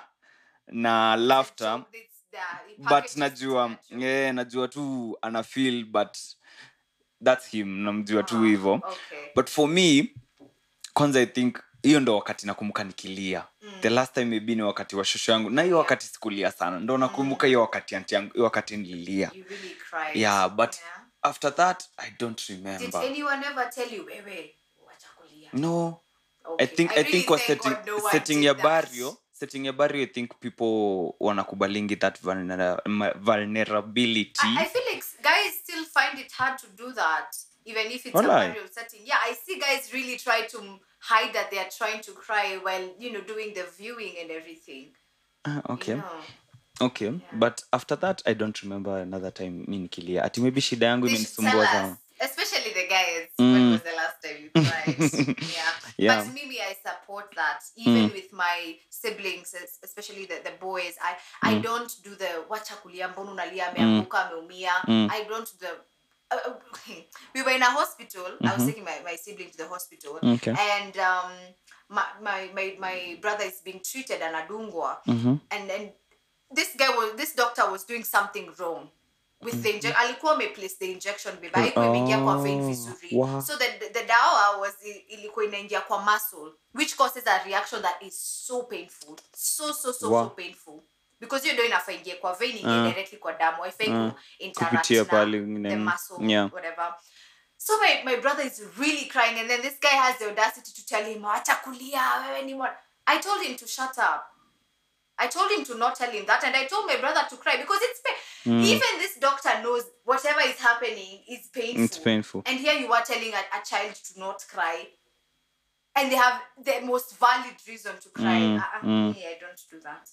S1: na laughter
S2: So it's the- it
S1: but
S2: packages
S1: najua
S2: it to
S1: yeah, najua tu ana feel but that's him namjua tu
S2: Ah,
S1: hivyo
S2: okay.
S1: but for me kwanza I think hiyo ndo wakati nakumbuka nikilia
S2: Mm.
S1: the last time maybe ni wakati wa shosho yangu na hiyo wakati sikulia sana ndo nakumbuka hiyo wakati anti yangu hiyo wakati nililia
S2: You really cried.
S1: yeah but
S2: Yeah.
S1: after that I don't
S2: Did
S1: remember
S2: anyone ever tell you, wewe, wacha kulia?
S1: no
S2: Okay.
S1: I think I,
S2: really
S1: think kwa
S2: thank
S1: setting
S2: God no one
S1: setting
S2: did
S1: ya
S2: that.
S1: barrio setting ya barrio I think people wanakubalingi that vulnera- ma- vulnerability
S2: I, I feel like guys still find it hard to do that, even if it's
S1: Walai.
S2: a burial setting. Yeah, I see guys really try to hide that they are trying to cry while, you know, doing the viewing and everything.
S1: Ah, okay
S2: You know.
S1: okay but after that I don't remember another time mi nikilia ati maybe shida yangu
S2: They should
S1: imenisumbua
S2: tell
S1: sana
S2: us, especially the guys,
S1: Mm.
S2: when was the last time you cried? yeah.
S1: Yeah.
S2: But me, I support that. Even
S1: Mm.
S2: with my siblings, es- especially the, the boys, I, I don't do the wacha kulia mbona unalia ameanguka ameumia.
S1: Mm.
S2: I don't do the uh, uh, we were in a hospital. I was taking my, my sibling to the hospital.
S1: Okay.
S2: And um my, my, my, my brother is being treated anadungwa.
S1: Mhm.
S2: And then this guy was this doctor was doing something wrong with the injection. Alikuwa ameplace the injection baby. Haikuwa imeingia kwa vein
S1: Oh,
S2: vizuri.
S1: wow.
S2: So the, the, the dawa was i- ilikuwa inaingia kwa muscle, which causes a reaction that is so painful. So so so
S1: Wow.
S2: so painful. Because hiyo ndio inafaa ingie kwa vein ingie
S1: Uh,
S2: directly kwa damu. Haifai
S1: uh,
S2: ku interact
S1: kupitia
S2: na
S1: pale
S2: the
S1: nini.
S2: muscle
S1: Yeah.
S2: whatever. So my, my brother is really crying and then this guy has the audacity to tell him, acha kulia wewe ni mwana. I told him to shut up. I told him to not tell him that, and I told my brother to cry because it's pain.
S1: Mm.
S2: Even this doctor knows whatever is happening is painful.
S1: It's painful.
S2: And here you are telling a, a child to not cry, and they have the most valid reason to cry.
S1: Mm,
S2: Uh-uh,
S1: mm.
S2: me, I don't do that.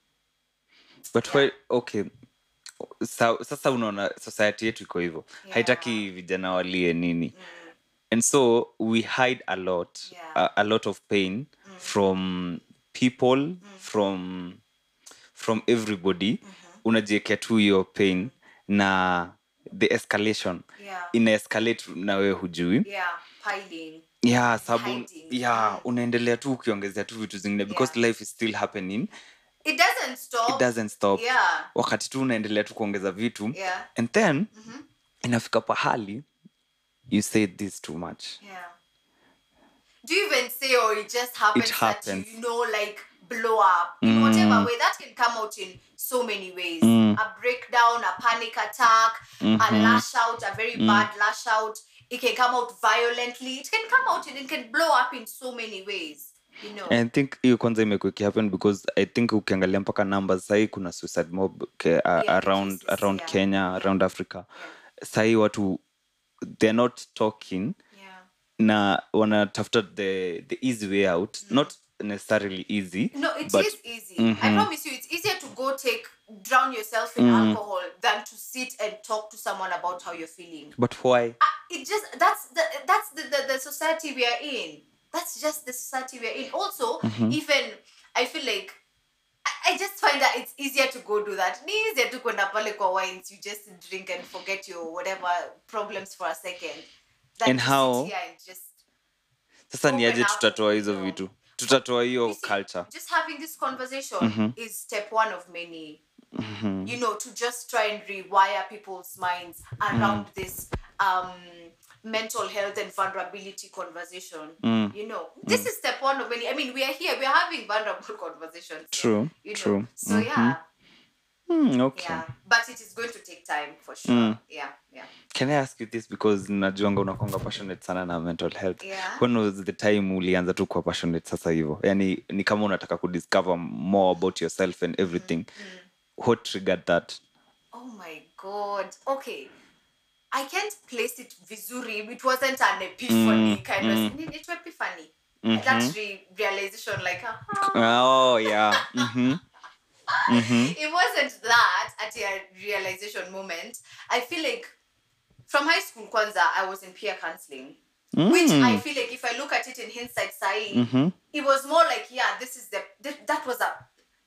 S1: but
S2: Yeah.
S1: why okay Sa, sasa unaona society yetu iko hivyo
S2: Yeah.
S1: haitaki vijana walie nini
S2: Mm,
S1: and so we hide a lot
S2: Yeah.
S1: a, a lot of pain from people from from everybody unajiekea tu hiyo pain na the escalation
S2: yeah.
S1: ina escalate na wewe hujui
S2: Yeah. Piling.
S1: yeah sababu
S2: Hiding.
S1: yeah
S2: Mm.
S1: unaendelea tu ukiongezea tu vitu zingine because
S2: Yeah.
S1: life is still happening
S2: It doesn't stop.
S1: it doesn't stop
S2: Yeah.
S1: wakati tu unaendelea tu kuongeza vitu
S2: Yeah.
S1: and then inafika pahali you say this too much
S2: Yeah. Do you even say, or it just happens,
S1: It
S2: that
S1: happens.
S2: you, you know, like blow up in whatever way? That can come out in so many ways. A breakdown, a panic attack, a lash out, a very bad lash out. It can come out violently. It can come out and it can blow up in so many ways. You know.
S1: I think hiyo kwanza imekuwa ikihappen because I think ukiangalia mpaka numbers sahii kuna suicide mob ke, uh,
S2: Yeah,
S1: around
S2: cases,
S1: around
S2: yeah.
S1: Kenya around Africa sahii watu they're not talking
S2: Yeah.
S1: na wanatafuta the the easy way out not necessarily easy.
S2: No, it is
S1: but
S2: easy. I promise you, it's easier to go take drown yourself in alcohol than to sit and talk to someone about how you're feeling.
S1: but why?
S2: Uh, it just that's the that's the, the, the society we are in. That's just the society we are in. Also, even I feel like I, I just find that it's easier to go do that. Ni easier to go pale kwa wines. You just drink and forget your whatever problems for a second. Than
S1: And
S2: to
S1: how-
S2: sit here and just
S1: Sasa ni aje
S2: open up,
S1: tutatoa hizo
S2: you know.
S1: vitu? Tutatoa
S2: You
S1: hiyo
S2: see,
S1: culture.
S2: just having this conversation is step one of many. You know, to just try and rewire people's minds around this um, mental health and vulnerability conversation. You know, this is step one of many. I mean, we are here, we are having vulnerable conversations.
S1: True,
S2: You know,
S1: true.
S2: so yeah,
S1: Hmm, okay.
S2: yeah. But it is going to take time for sure. Yeah, yeah.
S1: Can I ask you this, because najuanga unakonga passionate sana na mental health.
S2: Yeah.
S1: When was the time ulianza tu kuwa passionate sasa hivyo? Yani ni kama unataka kudiscover more about yourself and everything. What triggered that?
S2: Oh my God. Okay. I can't place it vizuri. It wasn't an epiphany kind of thing. It was epiphany. That re- realization, like, aha.
S1: Oh, yeah. Mm-hmm.
S2: It wasn't that at a realization moment. I feel like from high school, Kwanzaa, I was in peer counseling. Which I feel like if I look at it in hindsight, Sai, it was more like, yeah, this is the, th- that was a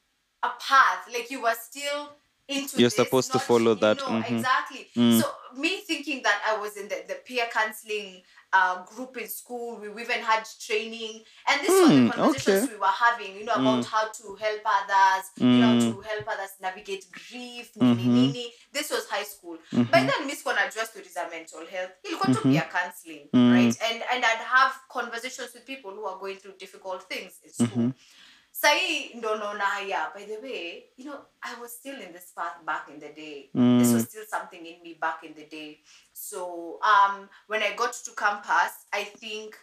S2: a path. Like you were still into
S1: You're
S2: this,
S1: supposed to
S2: not-
S1: follow
S2: you
S1: that.
S2: know,
S1: Mhm.
S2: exactly. So me thinking that I was in the, the peer counseling uh, group in school, we even had training, and this was
S1: Hmm,
S2: the conversations
S1: okay.
S2: we were having, you know, about how to help others, you know, to help others navigate grief, nini, nini. This was high school. By then, Miss Kona addressed stories of mental health. You'll go to peer counseling, right? And and I'd have conversations with people who are going through difficult things in school. Sai ndo naona haya, by the way, you know, I was still in this path back in the day. This was still something in me back in the day. So um, when I got to campus, I think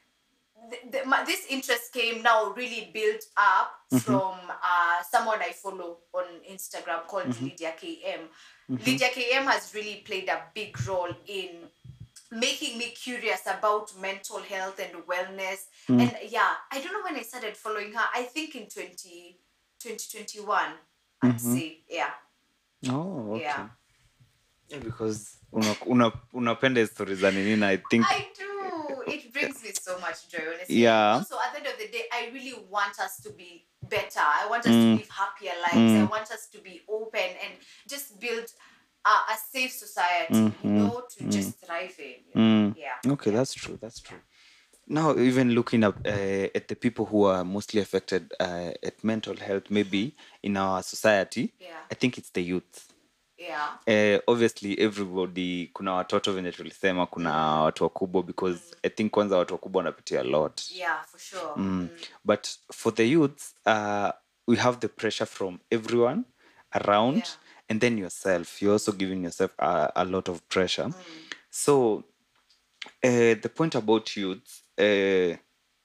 S2: th- th- my, this interest came now really built up from uh, someone I follow on Instagram called Lydia K M. Lydia K M has really played a big role in making me curious about mental health and wellness. And yeah, I don't know when I started following her. I think in twenty, twenty twenty-one, I'd say. Yeah.
S1: Oh, okay.
S2: Yeah.
S1: Yeah, because una, una, unapenda stories za nini, na I think
S2: I do. It brings me so much joy, honestly.
S1: Yeah.
S2: And also, at the end of the day, I really want us to be better. I want us to live happier lives. I want us to be open and just build a, a safe society, you know, to just thrive in. You know? Yeah.
S1: Okay, that's true. That's true. Now, even looking up uh, at the people who are mostly affected uh, at mental health, maybe in our society,
S2: Yeah.
S1: I think it's the youth.
S2: Yeah.
S1: Uh, obviously, everybody, kuna watoto venye tulisema, kuna watu wakubwa, because I think kwanza watu wakubwa wanapitia a lot.
S2: Yeah, for sure. Mm.
S1: But for the youth, uh, we have the pressure from everyone around,
S2: Yeah.
S1: and then yourself. You're also giving yourself a, a lot of pressure. So, uh, the point about youth, uh,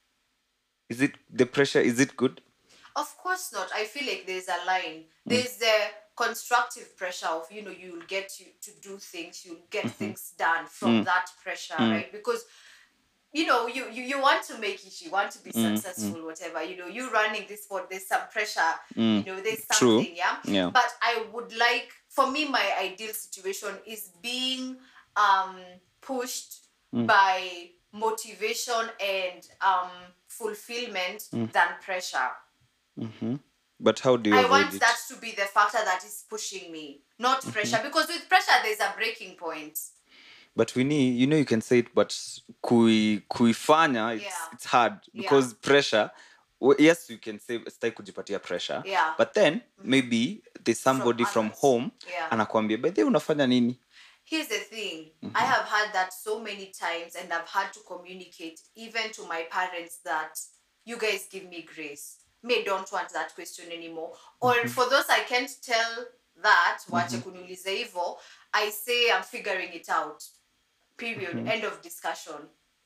S1: is it the pressure? Is it good?
S2: Of course not. I feel like there's a line. There's the constructive pressure of, you know, you'll get you to do things, you'll get things done from that pressure, right? Because, you know, you, you, you want to make it, you want to be successful, whatever. You know, you running this sport, there's some pressure, you know, there's
S1: True.
S2: something, yeah?
S1: Yeah.
S2: But I would like, for me, my ideal situation is being um, pushed by motivation and um, fulfillment than pressure.
S1: But how do you
S2: I
S1: avoid
S2: want
S1: it?
S2: that to be the factor that is pushing me, not pressure. Because with pressure, there's a breaking point.
S1: But we need, you know, you can say it, but kui kuifanya, it's,
S2: Yeah.
S1: it's hard because pressure. w- Yes, you can say stai kujipatia pressure.
S2: Yeah.
S1: But then maybe there's somebody from,
S2: others.
S1: home
S2: Yeah.
S1: anakuambia, by the way, unafanya nini?
S2: Here's the thing. I have had that so many times, and I've had to communicate even to my parents that you guys give me grace. Me don't want that question anymore. Or for those I can't tell that, wache kuniuliza hivo, I say I'm figuring it out. Period. End of discussion.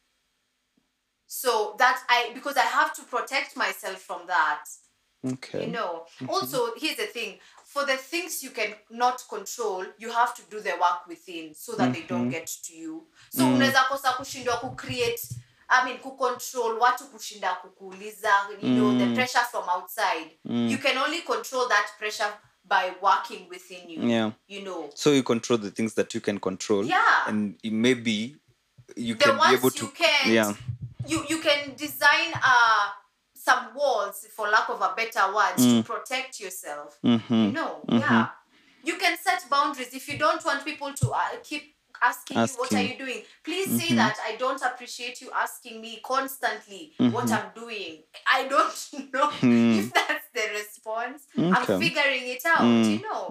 S2: So that I, because I have to protect myself from that.
S1: Okay.
S2: You know, also here's the thing, for the things you can not control, you have to do the work within so that they don't get to you. So unaweza kosa kushindwa ku create I mean kucontrol watu kushinda kukuuliza, you know, the pressure from outside. You can only control that pressure by working within you.
S1: Yeah.
S2: You know.
S1: So you control the things that you can control.
S2: Yeah.
S1: And it maybe you
S2: The
S1: can
S2: ones
S1: be able to
S2: you can't,
S1: yeah.
S2: you you can design uh some walls, for lack of a better word, to protect yourself. You know, yeah. You can set boundaries if you don't want people to uh, keep asking,
S1: Asking.
S2: you, what are you doing? Please say that I don't appreciate you asking me constantly what I'm doing. I don't know if that's the response. I'm
S1: Okay.
S2: figuring it out, you know.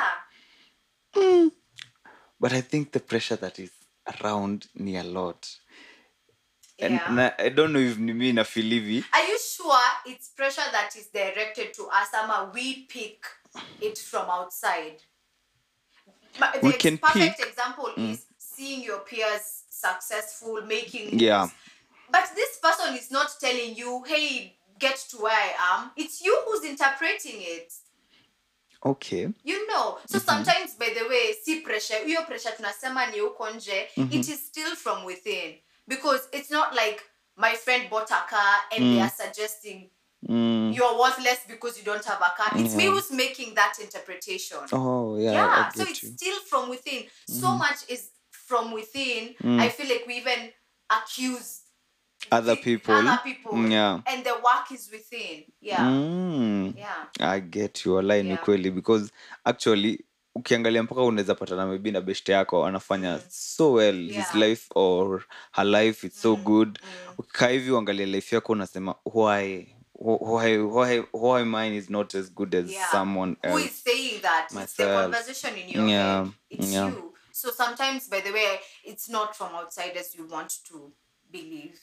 S2: Yeah.
S1: But I think the pressure that is around me a lot. And,
S2: Yeah.
S1: and I, I don't know if ni me na feel hivi.
S2: Are you sure it's pressure that is directed to us, ama we pick it from outside? But the
S1: We can
S2: perfect
S1: pick-
S2: example is seeing your peers successful, making moves.
S1: Yeah.
S2: But this person is not telling you, hey, get to where I am. It's you who's interpreting it.
S1: Okay.
S2: You know. So sometimes, by the way, see pressure, hiyo pressure tunasema ni uko nje, it is still from within. Because it's not like my friend bought a car and they are suggesting you're worthless because you don't have a car. It's me who's making that interpretation.
S1: Oh, yeah.
S2: Yeah,
S1: I
S2: so
S1: get
S2: it's
S1: you.
S2: still from within. So much is from within. I feel like we even accuse
S1: Other
S2: the-
S1: people.
S2: other people.
S1: Yeah.
S2: And the work is within. Yeah.
S1: Mm.
S2: Yeah.
S1: I get your line
S2: Yeah.
S1: ukweli because actually ukiangalia mpaka unaweza patana maybe na beshte yako anafanya so well his
S2: Yeah.
S1: life or her life is so good. Ukikaa hivi uangalia life yako unasema why why why why mine is not as good as
S2: Yeah.
S1: someone
S2: Who
S1: else.
S2: is saying that? It's the
S1: Myself.
S2: conversation in your
S1: Yeah.
S2: head. It's
S1: Yeah.
S2: you. So sometimes, by the way, it's not from outsiders you want to believe.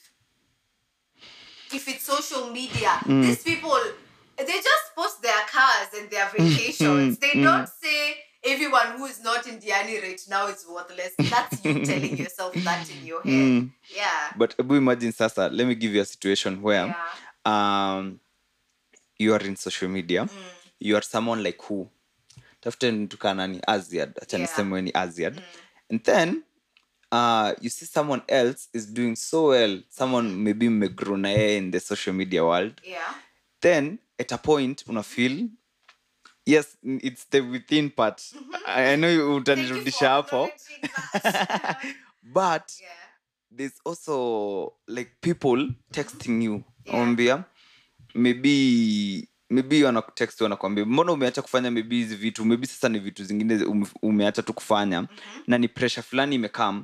S2: If it's social media, these people, they just post their cars and their vacations. They don't say everyone who is not in Diani right now is worthless. That's you telling yourself that in your head. Yeah.
S1: But Abu, imagine sasa, let me give you a situation where
S2: Yeah.
S1: um you are in social media. You are someone like who? Tafute mtu kaa nani Aziad. Acha
S2: Yeah.
S1: niseme wewe ni Aziad. And then uh you see someone else is doing so well. Someone maybe mmegrow na yeye in the social media world.
S2: Yeah.
S1: Then at a point una feel yes, it's the within part. I I know you
S2: Thank you
S1: utanirudisha
S2: for
S1: hapo.
S2: acknowledging that.
S1: But
S2: Yeah.
S1: there's also like people texting you.
S2: Yeah.
S1: Wambia maybe maybe wanakutext wanakwambia mbona umeacha kufanya maybe hizi vitu, maybe sasa ni vitu zingine ume, umeacha tu kufanya na ni pressure fulani imekam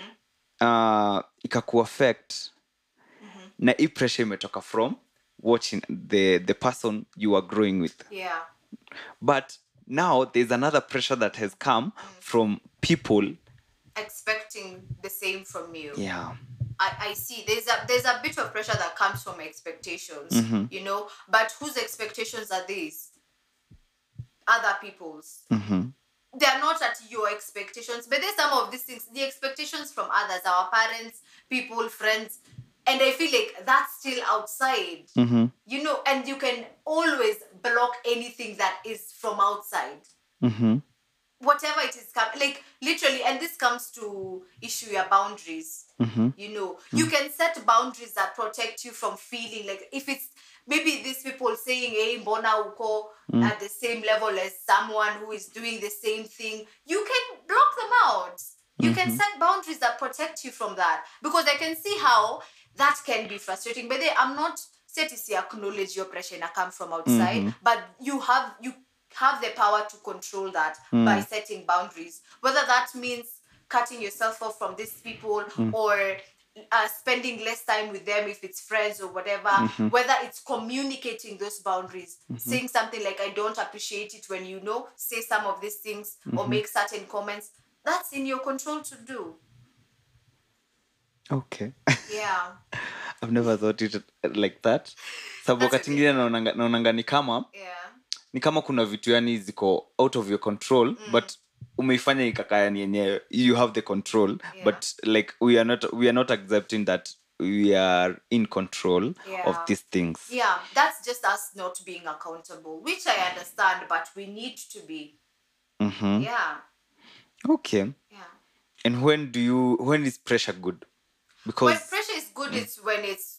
S1: uh, ikaku affect na hii pressure imetoka from watching the the person you are growing with.
S2: Yeah.
S1: But now there's another pressure that has come from people.
S2: Expecting the same from you.
S1: Yeah.
S2: I, I see there's a there's a bit of pressure that comes from expectations, you know, but whose expectations are these? Other people's. They are not at your expectations, but there's some of these things, the expectations from others, our parents, people, friends, and I feel like that's still outside, you know, and you can always block anything that is from outside. Whatever it is, like literally, and this comes to issue your boundaries. You know, you can set boundaries that protect you from feeling like if it's maybe these people saying, "Hey, mbona uko at the same level as someone who is doing the same thing," you can block them out. You can set boundaries that protect you from that, because I can see how that can be frustrating. But then I'm not set to see acknowledge your pressure and I come from outside, but you have you. have the power to control that by setting boundaries, whether that means cutting yourself off from these people or uh, spending less time with them if it's friends or whatever, whether it's communicating those boundaries, saying something like I don't appreciate it when you know say some of these things or make certain comments. That's in your control to do.
S1: Okay.
S2: Yeah.
S1: I've never thought it like that. Sababu wakati ingine naonanga naonanga ni kama
S2: Yeah.
S1: ni kama kuna vitu yani ziko out of your control, mm. but umeifanya ikakaa ni yenyewe, you have the control,
S2: yeah.
S1: but like we are not we are not accepting that we are in control
S2: yeah.
S1: of these things.
S2: Yeah, that's just us not being accountable, which I understand, but we need to be.
S1: Mm-hmm.
S2: Yeah.
S1: Okay.
S2: Yeah.
S1: And when do you when is pressure good? Because
S2: when pressure is good is when it's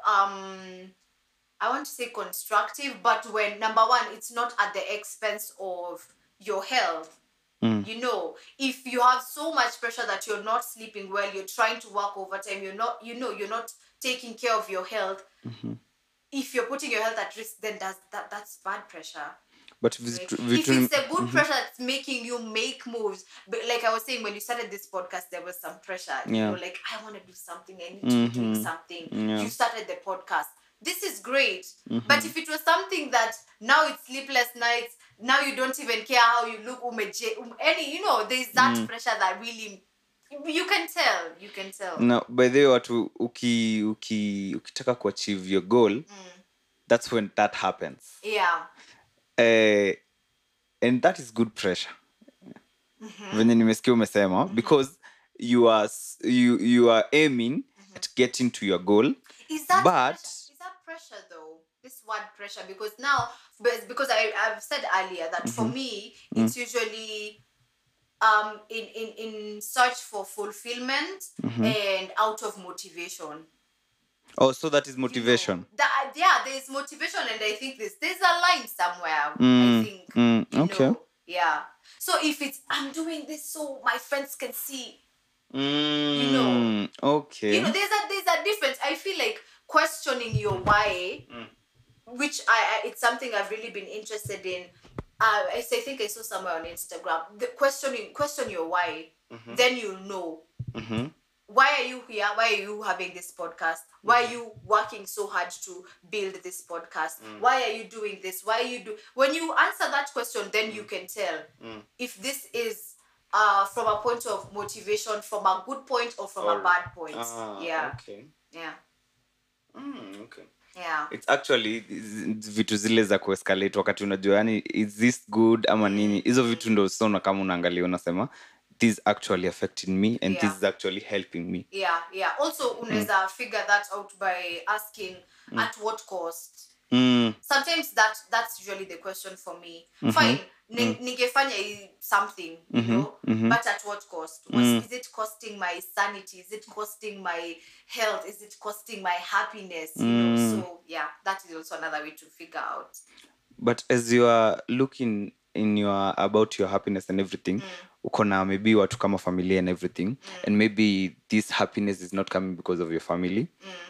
S2: um I want to say constructive, but when number one, it's not at the expense of your health.
S1: Mm.
S2: You know, if you have so much pressure that you're not sleeping well, you're trying to work overtime, you're not, you know, you're not taking care of your health.
S1: Mm-hmm.
S2: If you're putting your health at risk, then that's that that's bad pressure.
S1: But
S2: Right?
S1: visit,
S2: If it's a good pressure that's making you make moves, but like I was saying, when you started this podcast, there was some pressure. You
S1: Yeah.
S2: know, like I want to do something, I need to be doing something.
S1: Yeah.
S2: You started the podcast. This is great. But if it was something that now it's sleepless nights, now you don't even care how you look, umeje, um, any, you know, there's that pressure that really you can tell. You can tell.
S1: No, by the way, watu uki uki ukitaka kuachieve your goal, that's when that happens.
S2: Yeah.
S1: Uh, and that is good pressure. Venye nimesikia umesema, because you are s- you you are aiming at getting to your goal.
S2: Is that
S1: But-
S2: pressure? Is that pressure though? This word pressure, because now, but- because I I've said earlier that for me it's usually um in in in search for fulfillment and out of motivation.
S1: Oh, so that is
S2: You know,
S1: motivation.
S2: that yeah, there's motivation, and I think this there's a line somewhere.
S1: Mm,
S2: I think.
S1: mm,
S2: You
S1: okay.
S2: know, yeah. So if it's I'm doing this so my friends can see,
S1: Mm,
S2: know.
S1: Okay.
S2: you know, there's a there's a difference. I feel like questioning your why, which I, I it's something I've really been interested in. Uh, I, say- I think I saw somewhere on Instagram. The questioning question your why, then you'll know.
S1: Mhm.
S2: Why are you here? Why are you having this podcast? Why are you working so hard to build this podcast? Why are you doing this? Why are you do? When you answer that question, then you can tell if this is uh from a point of motivation, from a good point, or from
S1: Or-
S2: a bad point.
S1: Ah,
S2: yeah,
S1: Okay.
S2: yeah,
S1: Mm, okay.
S2: yeah.
S1: It's actually z- vitu zile za kuescalate wakati unajua yani is this good ama nini, hizo vitu ndo sona kama unaangalia unasema this is actually affecting me and
S2: Yeah.
S1: this is actually helping me.
S2: Yeah, yeah. Also, unaweza figure that out by asking at what cost.
S1: Mm,
S2: Sometimes that that's usually the question for me. Fine, ni- ningefanya hii something, you know, but at what cost? What's, Is it costing my sanity? Is it costing my health? Is it costing my happiness? You know, so yeah, that is also another way to figure out.
S1: but as you are looking in your about your happiness and everything, uko na maybe watu kama familia and everything, and maybe this happiness is not coming because of your family.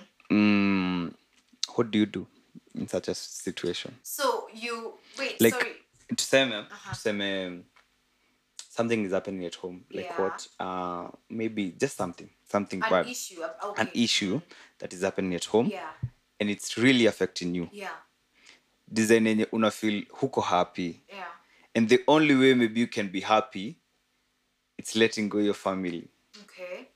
S1: Mm, what do you do in such a situation?
S2: So you wait,
S1: Like
S2: sorry.
S1: tuseme tuseme something is happening at home, like
S2: Yeah.
S1: what uh maybe just something something
S2: An
S1: bad,
S2: issue. uh, Okay.
S1: an issue that is happening at home,
S2: Yeah.
S1: and it's really affecting you.
S2: Yeah.
S1: Design yenye una feel huko happy,
S2: Yeah.
S1: and the only way maybe you can be happy, it's letting go your family.
S2: Okay.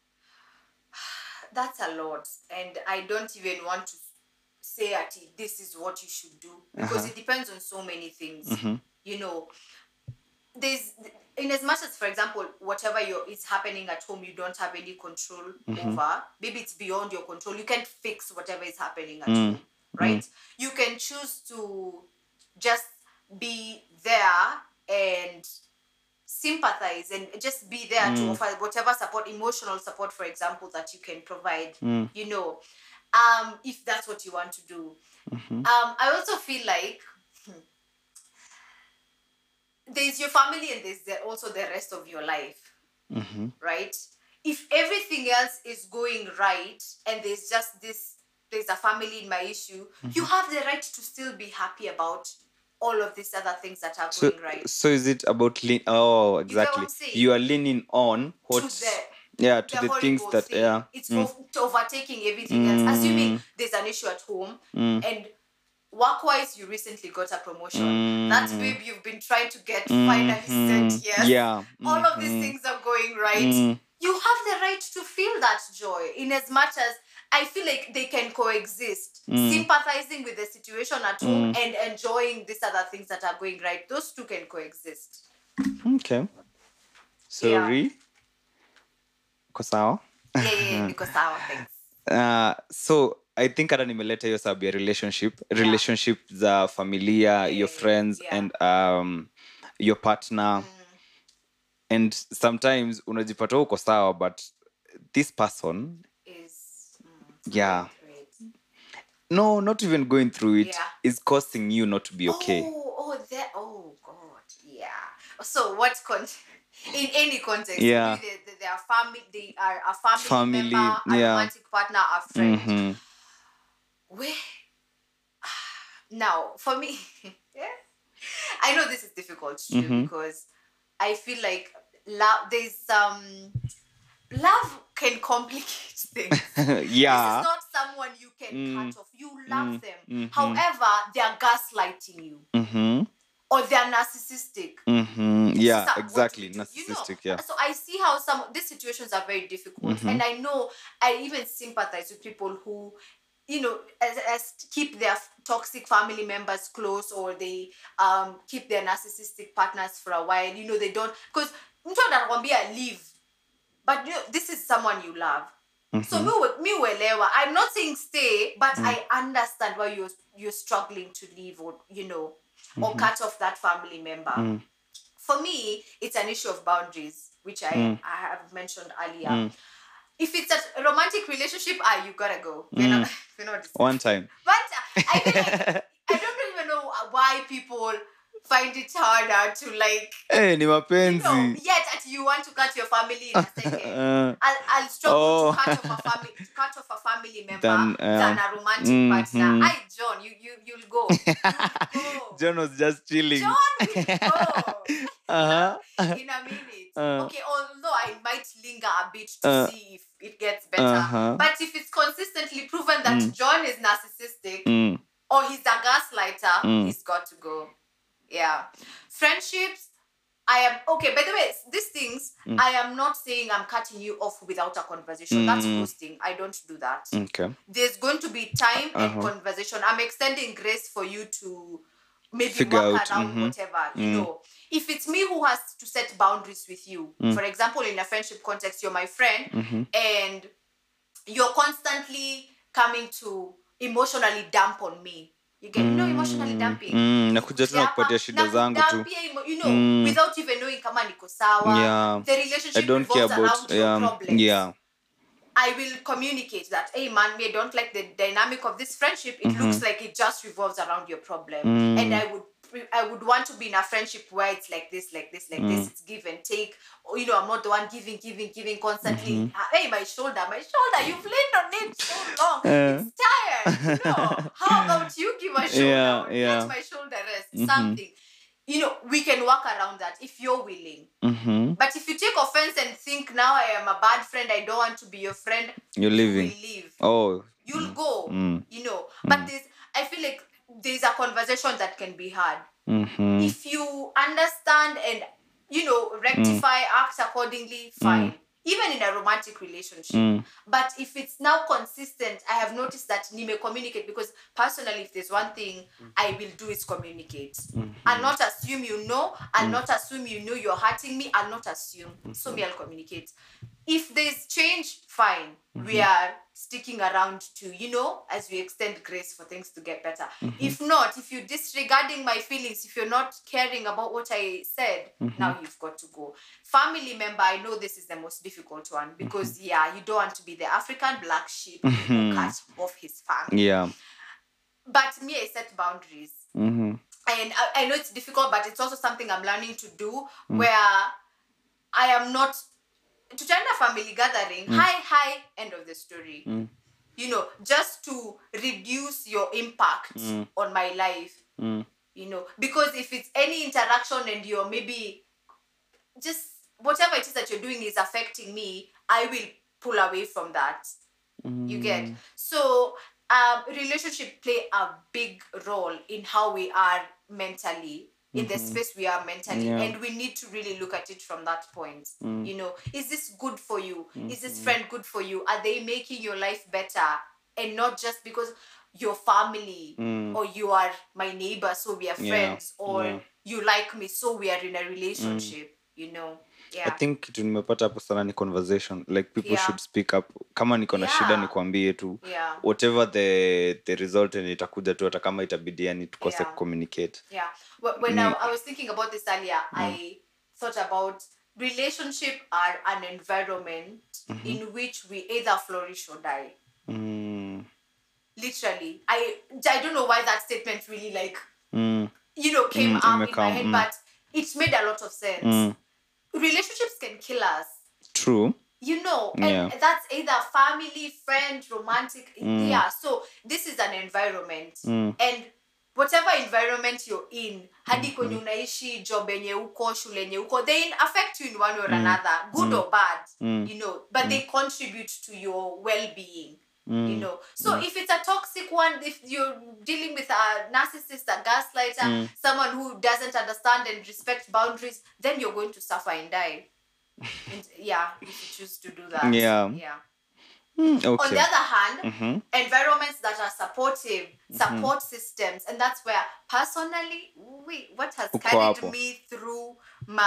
S2: That's a lot. And I don't even want to say at it, this is what you should do. Because it depends on so many things. You know, there's in as much as, for example, whatever you're, is happening at home, you don't have any control over. Maybe it's beyond your control. You can't fix whatever is happening at home, right? You can choose to just be there and sympathize and just be there to offer whatever support, emotional support, for example, that you can provide. You know, um, if that's what you want to do. Um, I also feel like there's your family and there's the, also the rest of your life, right? If everything else is going right and there's just this, there's a family in my issue, you have the right to still be happy about all of these other things that are
S1: So
S2: going right.
S1: so is it about lean? Oh,
S2: get what
S1: exactly.
S2: I'm saying?
S1: You are leaning on what
S2: the-
S1: yeah to
S2: the
S1: the, things
S2: horrible
S1: that
S2: thing.
S1: yeah
S2: It's ov- overtaking everything else. Assuming there's an issue at home and work-wise, you recently got a promotion. That babe you've been trying to get finally sent, yes?
S1: yeah
S2: All of these things are going right. You have the right to feel that joy in as much as I feel like they can coexist. Sympathizing with the situation at home and enjoying these other things that are going right. Those two can coexist.
S1: okay. Sorry.
S2: Yeah.
S1: Uko sawa?
S2: Yeah, yeah, yeah, because our things.
S1: Uh, so I think hata nimeleta hiyo sababu ya relationship relationship za familia, your friends,
S2: yeah.
S1: and um, your partner, and sometimes unajipata uko sawa but this person
S2: Is mm,
S1: Yeah.
S2: Through it.
S1: No, not even going through it.
S2: Yeah.
S1: It's causing you not to be okay.
S2: Oh, oh, that. Oh, God. Yeah. So, what con- in any context?
S1: Yeah.
S2: Maybe they, they, they are family. They are a family,
S1: Family,
S2: member, a
S1: yeah.
S2: romantic partner, a friend.
S1: Mhm.
S2: Where now for me, yeah, I know this is difficult too
S1: Mhm.
S2: because I feel like love. There's um love can complicate things.
S1: Yeah.
S2: This is not someone you can
S1: Mm.
S2: cut off. You love
S1: Mm.
S2: them.
S1: Mhm.
S2: However, they are gaslighting you
S1: Mhm.
S2: or they are narcissistic.
S1: Mhm.
S2: This
S1: Yeah,
S2: is how- what
S1: exactly.
S2: we do, you know.
S1: Narcissistic, yeah.
S2: So I see how some these situations are very difficult,
S1: Mhm.
S2: and I know I even sympathize with people who, you know, as, as keep their toxic family members close, or they um keep their narcissistic partners for a while. You know, they don't, because mtu anakwambia leave, but you know, this is someone you love. So
S1: Mhm.
S2: me, we- me uelewa. I'm not saying stay, but I understand why you're you're struggling to leave, or you know, or cut off that family member.
S1: Mm.
S2: For me, it's an issue of boundaries, which I,
S1: Mm.
S2: I have mentioned earlier.
S1: Mm.
S2: If it's a romantic relationship, ah, you gotta go. We're not, we're not
S1: One time.
S2: But uh, I feel like I don't even know why people find it harder to like,
S1: Eh, ni
S2: you know,
S1: mapenzi.
S2: yet at you want to cut your family in a second.
S1: Uh,
S2: I'll, I'll struggle
S1: oh.
S2: to cut off a family, to cut off a family member
S1: Than,
S2: than,
S1: uh,
S2: a romantic
S1: mhm.
S2: partner. I, John, you you you'll go. You'll go.
S1: John was just chilling.
S2: John will go.
S1: Uh-huh.
S2: In a minute.
S1: Uh.
S2: Okay, although I might linger a bit to
S1: Uh.
S2: see if it gets better.
S1: Uh-huh.
S2: But if it's consistently proven that
S1: Mm.
S2: John is narcissistic
S1: Mm.
S2: or he's a gaslighter,
S1: Mm.
S2: he's got to go. Yeah. Friendships, I am okay. By the way, these things,
S1: Mm.
S2: I am not saying I'm cutting you off without a conversation. That's
S1: Mm.
S2: ghosting. I don't do that.
S1: Okay.
S2: There's going to be time and
S1: Uh-huh.
S2: conversation. I'm extending grace for you to maybe
S1: Figure
S2: work
S1: out,
S2: around
S1: mhm.
S2: whatever. You
S1: Mm.
S2: know, if it's me who has to set boundaries with you,
S1: Mm.
S2: for example, in a friendship context, you're my friend,
S1: Mhm.
S2: and you're constantly coming to emotionally dump on me. You get, you know, emotionally dumping.
S1: Mm. Nakuja tu
S2: Hapa,
S1: nakupatia shida zangu tu.
S2: nakudampia emo- you know,
S1: Mm.
S2: without even knowing kama niko sawa.
S1: Yeah.
S2: The
S1: I
S2: relationship
S1: don't care
S2: revolves
S1: about
S2: around your
S1: um,
S2: problems.
S1: yeah.
S2: I will communicate that, hey man, me, I don't like the dynamic of this friendship. It looks like it just revolves around your problem.
S1: Mm.
S2: And I would I would want to be in a friendship where it's like this, like this, like this. It's give and take. Or, you know, I'm not the one giving, giving, giving constantly. Ah, hey, my shoulder, my shoulder, you've leaned on it so long.
S1: Uh.
S2: It's tired. You know, how about you give a shoulder?
S1: Yeah,
S2: or
S1: yeah.
S2: Let my shoulder rest. Something. You know, we can work around that if you're willing.
S1: Mhm.
S2: But if you take offense and think now I am a bad friend, I don't want to be your friend,
S1: You're
S2: you
S1: leaving.
S2: will leave.
S1: Oh.
S2: You'll go.
S1: Mm.
S2: You know. But there's, I feel like there's a conversation that can be had.
S1: Mhm.
S2: If you understand and, you know, rectify, act accordingly, fine. Even in a romantic relationship.
S1: Mm.
S2: But if it's now consistent, I have noticed that Nime communicate, because personally, if there's one thing I will do is communicate. I'll not assume you know. I'll not assume you know you're hurting me. I'll not assume. So me, I'll communicate. If there's change, fine. We are sticking around to, you know, as we extend grace for things to get better. If not, if you're disregarding my feelings, if you're not caring about what I said, now you've got to go. Family member, I know this is the most difficult one, because yeah, you don't want to be the African black sheep who cut off his family.
S1: Yeah.
S2: But me, I set boundaries.
S1: Mhm.
S2: And I, I know it's difficult, but it's also something I'm learning to do, where I am not to join a family gathering. Hi, hi, end of the story. You know, just to reduce your impact on my life.
S1: Mm.
S2: You know, because if it's any interaction and you're maybe just whatever it is that you're doing is affecting me, I will pull away from that. You get? So um relationship play a big role in how we are mentally, in the space we are mentally,
S1: Yeah.
S2: and we need to really look at it from that point. You know, is this good for you? Is this friend good for you? Are they making your life better? And not just because you're family or you are my neighbor, so we are
S1: Yeah.
S2: friends, or
S1: Yeah.
S2: you like me, so we are in a relationship. You know,
S1: I
S2: yeah.
S1: think kitu nimepata hapo sana ni conversation, like people
S2: Yeah.
S1: should speak up. Kama niko na
S2: Yeah.
S1: shida nikwambie tu,
S2: Yeah.
S1: whatever the the result, and itakuja tu, hata kama itabidi yani tukose
S2: Yeah.
S1: communicate.
S2: Yeah. Wh- When I, I was thinking about this earlier, I thought about relationship are an environment in which we either flourish or die.
S1: Mm.
S2: literally. I I don't know why that statement really like
S1: Mm.
S2: you know came
S1: Mm,
S2: up in my
S1: imekam,
S2: head,
S1: mm.
S2: but it made a lot of sense.
S1: Mm.
S2: Relationships can kill us.
S1: True.
S2: You know, and
S1: Yeah.
S2: that's either family, friend, romantic.
S1: Mm.
S2: Yeah. So this is an environment,
S1: Mm.
S2: and whatever environment you're in, hadi kwenye unaishi, job yenye uko, shule yenye uko, they affect you in one or another, good or bad.
S1: Mm.
S2: You know, but they contribute to your well-being.
S1: Mm.
S2: You know, so if it's a toxic one, if you're dealing with a narcissist, a gaslighter, someone who doesn't understand and respect boundaries, then you're going to suffer and die. And yeah, if you choose to do that.
S1: Yeah.
S2: Yeah.
S1: Mm, okay.
S2: On the other hand,
S1: Mhm.
S2: environments that are supportive, support systems, and that's where personally, we what has
S1: Uko
S2: carried
S1: hapo.
S2: me through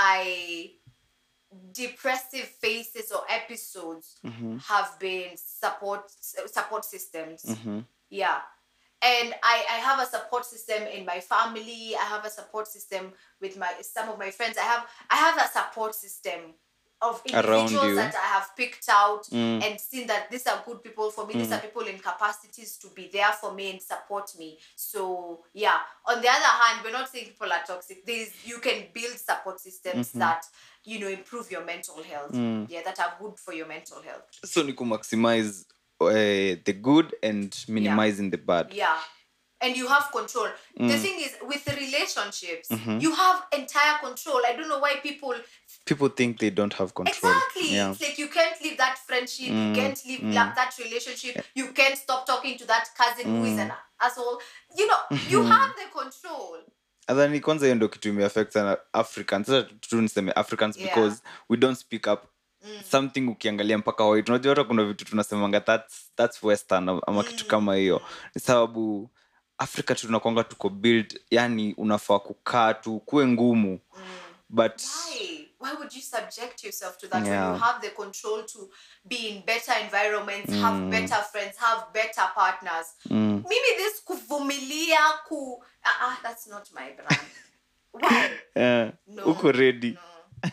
S2: my depressive phases or episodes have been support support systems.
S1: Mhm.
S2: Yeah. And I, I have a support system in my family. I have a support system with my some of my friends. I have I have a support system of
S1: Around
S2: individuals
S1: you.
S2: that I have picked out
S1: Mm.
S2: and seen that these are good people for me. These are people in capacities to be there for me and support me. So yeah. On the other hand, we're not saying people are toxic. There's you can build support systems that you know improve your mental health. Yeah, that are good for your mental health.
S1: So ni maximize uh, the good and minimizing the bad.
S2: Yeah. And you have control. The thing is, with the relationships, you have entire control. I don't know why people...
S1: People think they don't have control.
S2: Exactly.
S1: Yeah.
S2: It's like you can't leave that friendship. You can't leave that, that relationship. You can't stop talking to that cousin who is an asshole. You know, you have the control.
S1: Adhani kwanza hiyo ndio kitu imeaffect sana Africans. Sasa tu niseme Africans
S2: Yeah.
S1: because we don't speak up. Something ukiangalia mpaka white. Unajua hata kuna vitu tunasemanga that's that's western ama kitu kama hiyo. Ni sababu Africa tunakuanga tuko build, yani unafaa kukaa tu kuwe ngumu. But
S2: why why would you subject yourself to that
S1: Yeah.
S2: when you have the control to be in better environments, have better friends, have better partners? Maybe this kuvumilia ku ah uh, uh, that's not my brand. Why?
S1: Yeah.
S2: No.
S1: Uko ready.
S2: No.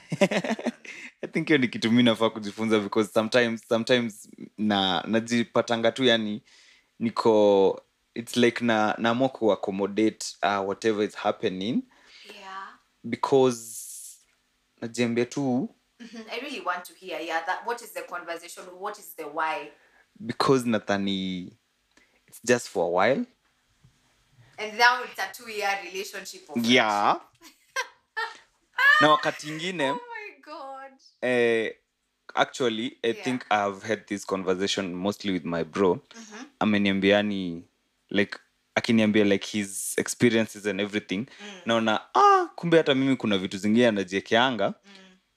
S1: I think hiyo ni kitu mimi nafaa kujifunza because sometimes sometimes na najipatanga tu yani niko it's like na naamua ku accommodate uh, whatever is happening.
S2: Yeah.
S1: Because najiambia tu
S2: Mm-hmm. I really want to hear yeah that what is the conversation, what is the why?
S1: Because Nathani it's just for a while.
S2: And now it's a two year relationship of
S1: Yeah. Na wakati ingine
S2: oh my god.
S1: eh, actually I
S2: Yeah.
S1: think I've had this conversation mostly with my bro. Mm-hmm. Ameniambiani like akiniambia like his experiences and everything. Mm. Naona ah kumbe hata mimi kuna vitu zingine najiekeanga. Mm.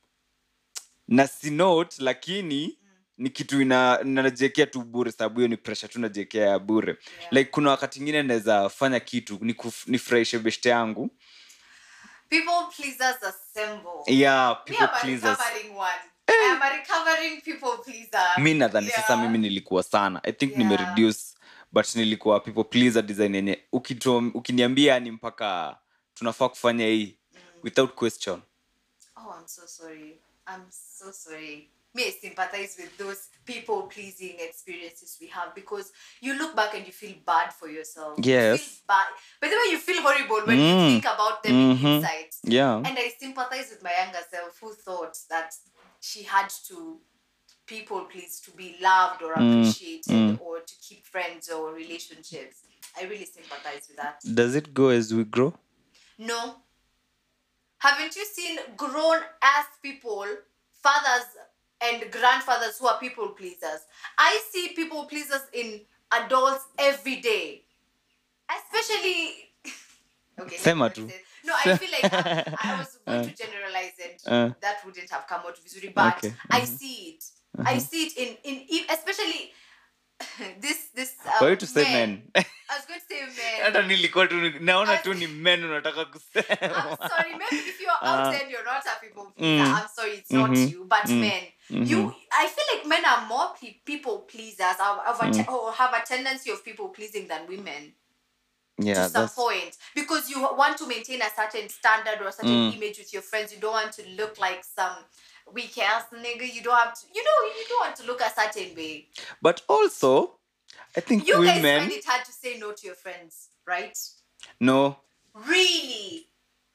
S1: Na si note lakini mm. ni kitu ina najiekea tu bure sababu hiyo ni pressure tu najiekea ya bure. Yeah. Like kuna wakati ingine naweza fanya kitu ni nifurahishe beshte yangu.
S2: People pleasers assemble.
S1: Yeah, people
S2: me
S1: pleasers.
S2: Recovering one. I am a recovering people pleaser.
S1: Mi nadhani
S2: Yeah.
S1: sasa mimi nilikuwa sana. I think
S2: Yeah.
S1: nime reduce but nilikuwa people pleaser design yenye ukiniambia ni mpaka tunafaa kufanya hii mm. without question.
S2: Oh, I'm so sorry. I'm so sorry. Me, I sympathize with those people pleasing experiences we have because you look back and you feel bad for yourself.
S1: Yes.
S2: You feel bad. But the way you feel horrible when
S1: Mm.
S2: you think about them
S1: Mm-hmm.
S2: inside.
S1: Yeah.
S2: And I sympathize with my younger self who thought that she had to people please to be loved or appreciated
S1: Mm.
S2: or to keep friends or relationships. I really sympathize with that.
S1: Does it go as we grow?
S2: No. Haven't you seen grown ass people, fathers and grandfathers who are people pleasers? I see people pleasers in adults every day. Especially okay.
S1: Sema
S2: let me
S1: tu.
S2: say- No, I feel like I, I was going to generalize and
S1: Uh.
S2: that wouldn't have come out vizuri, but
S1: Okay.
S2: I see it. I see it in in e- especially this this um,
S1: Why to say men?
S2: I was going to say men.
S1: Hata nilikuwa tu naona tu ni men unataka
S2: I'm
S1: kusema.
S2: sorry, maybe if you're out
S1: Uh,
S2: there and you're not a people pleaser,
S1: mm,
S2: I'm sorry, it's not
S1: mhm,
S2: you, but
S1: mm,
S2: men. You, I feel like men are more pe- people pleasers or, have a te- or have a tendency of people pleasing than women
S1: Yeah,
S2: to some
S1: that's
S2: point because you want to maintain a certain standard or a certain image with your friends. You don't want to look like some weak ass nigga. You don't have to, you know, you don't want to look a certain way.
S1: but also I think
S2: You guys
S1: women
S2: find it hard to say no to your friends, right?
S1: no.
S2: Really?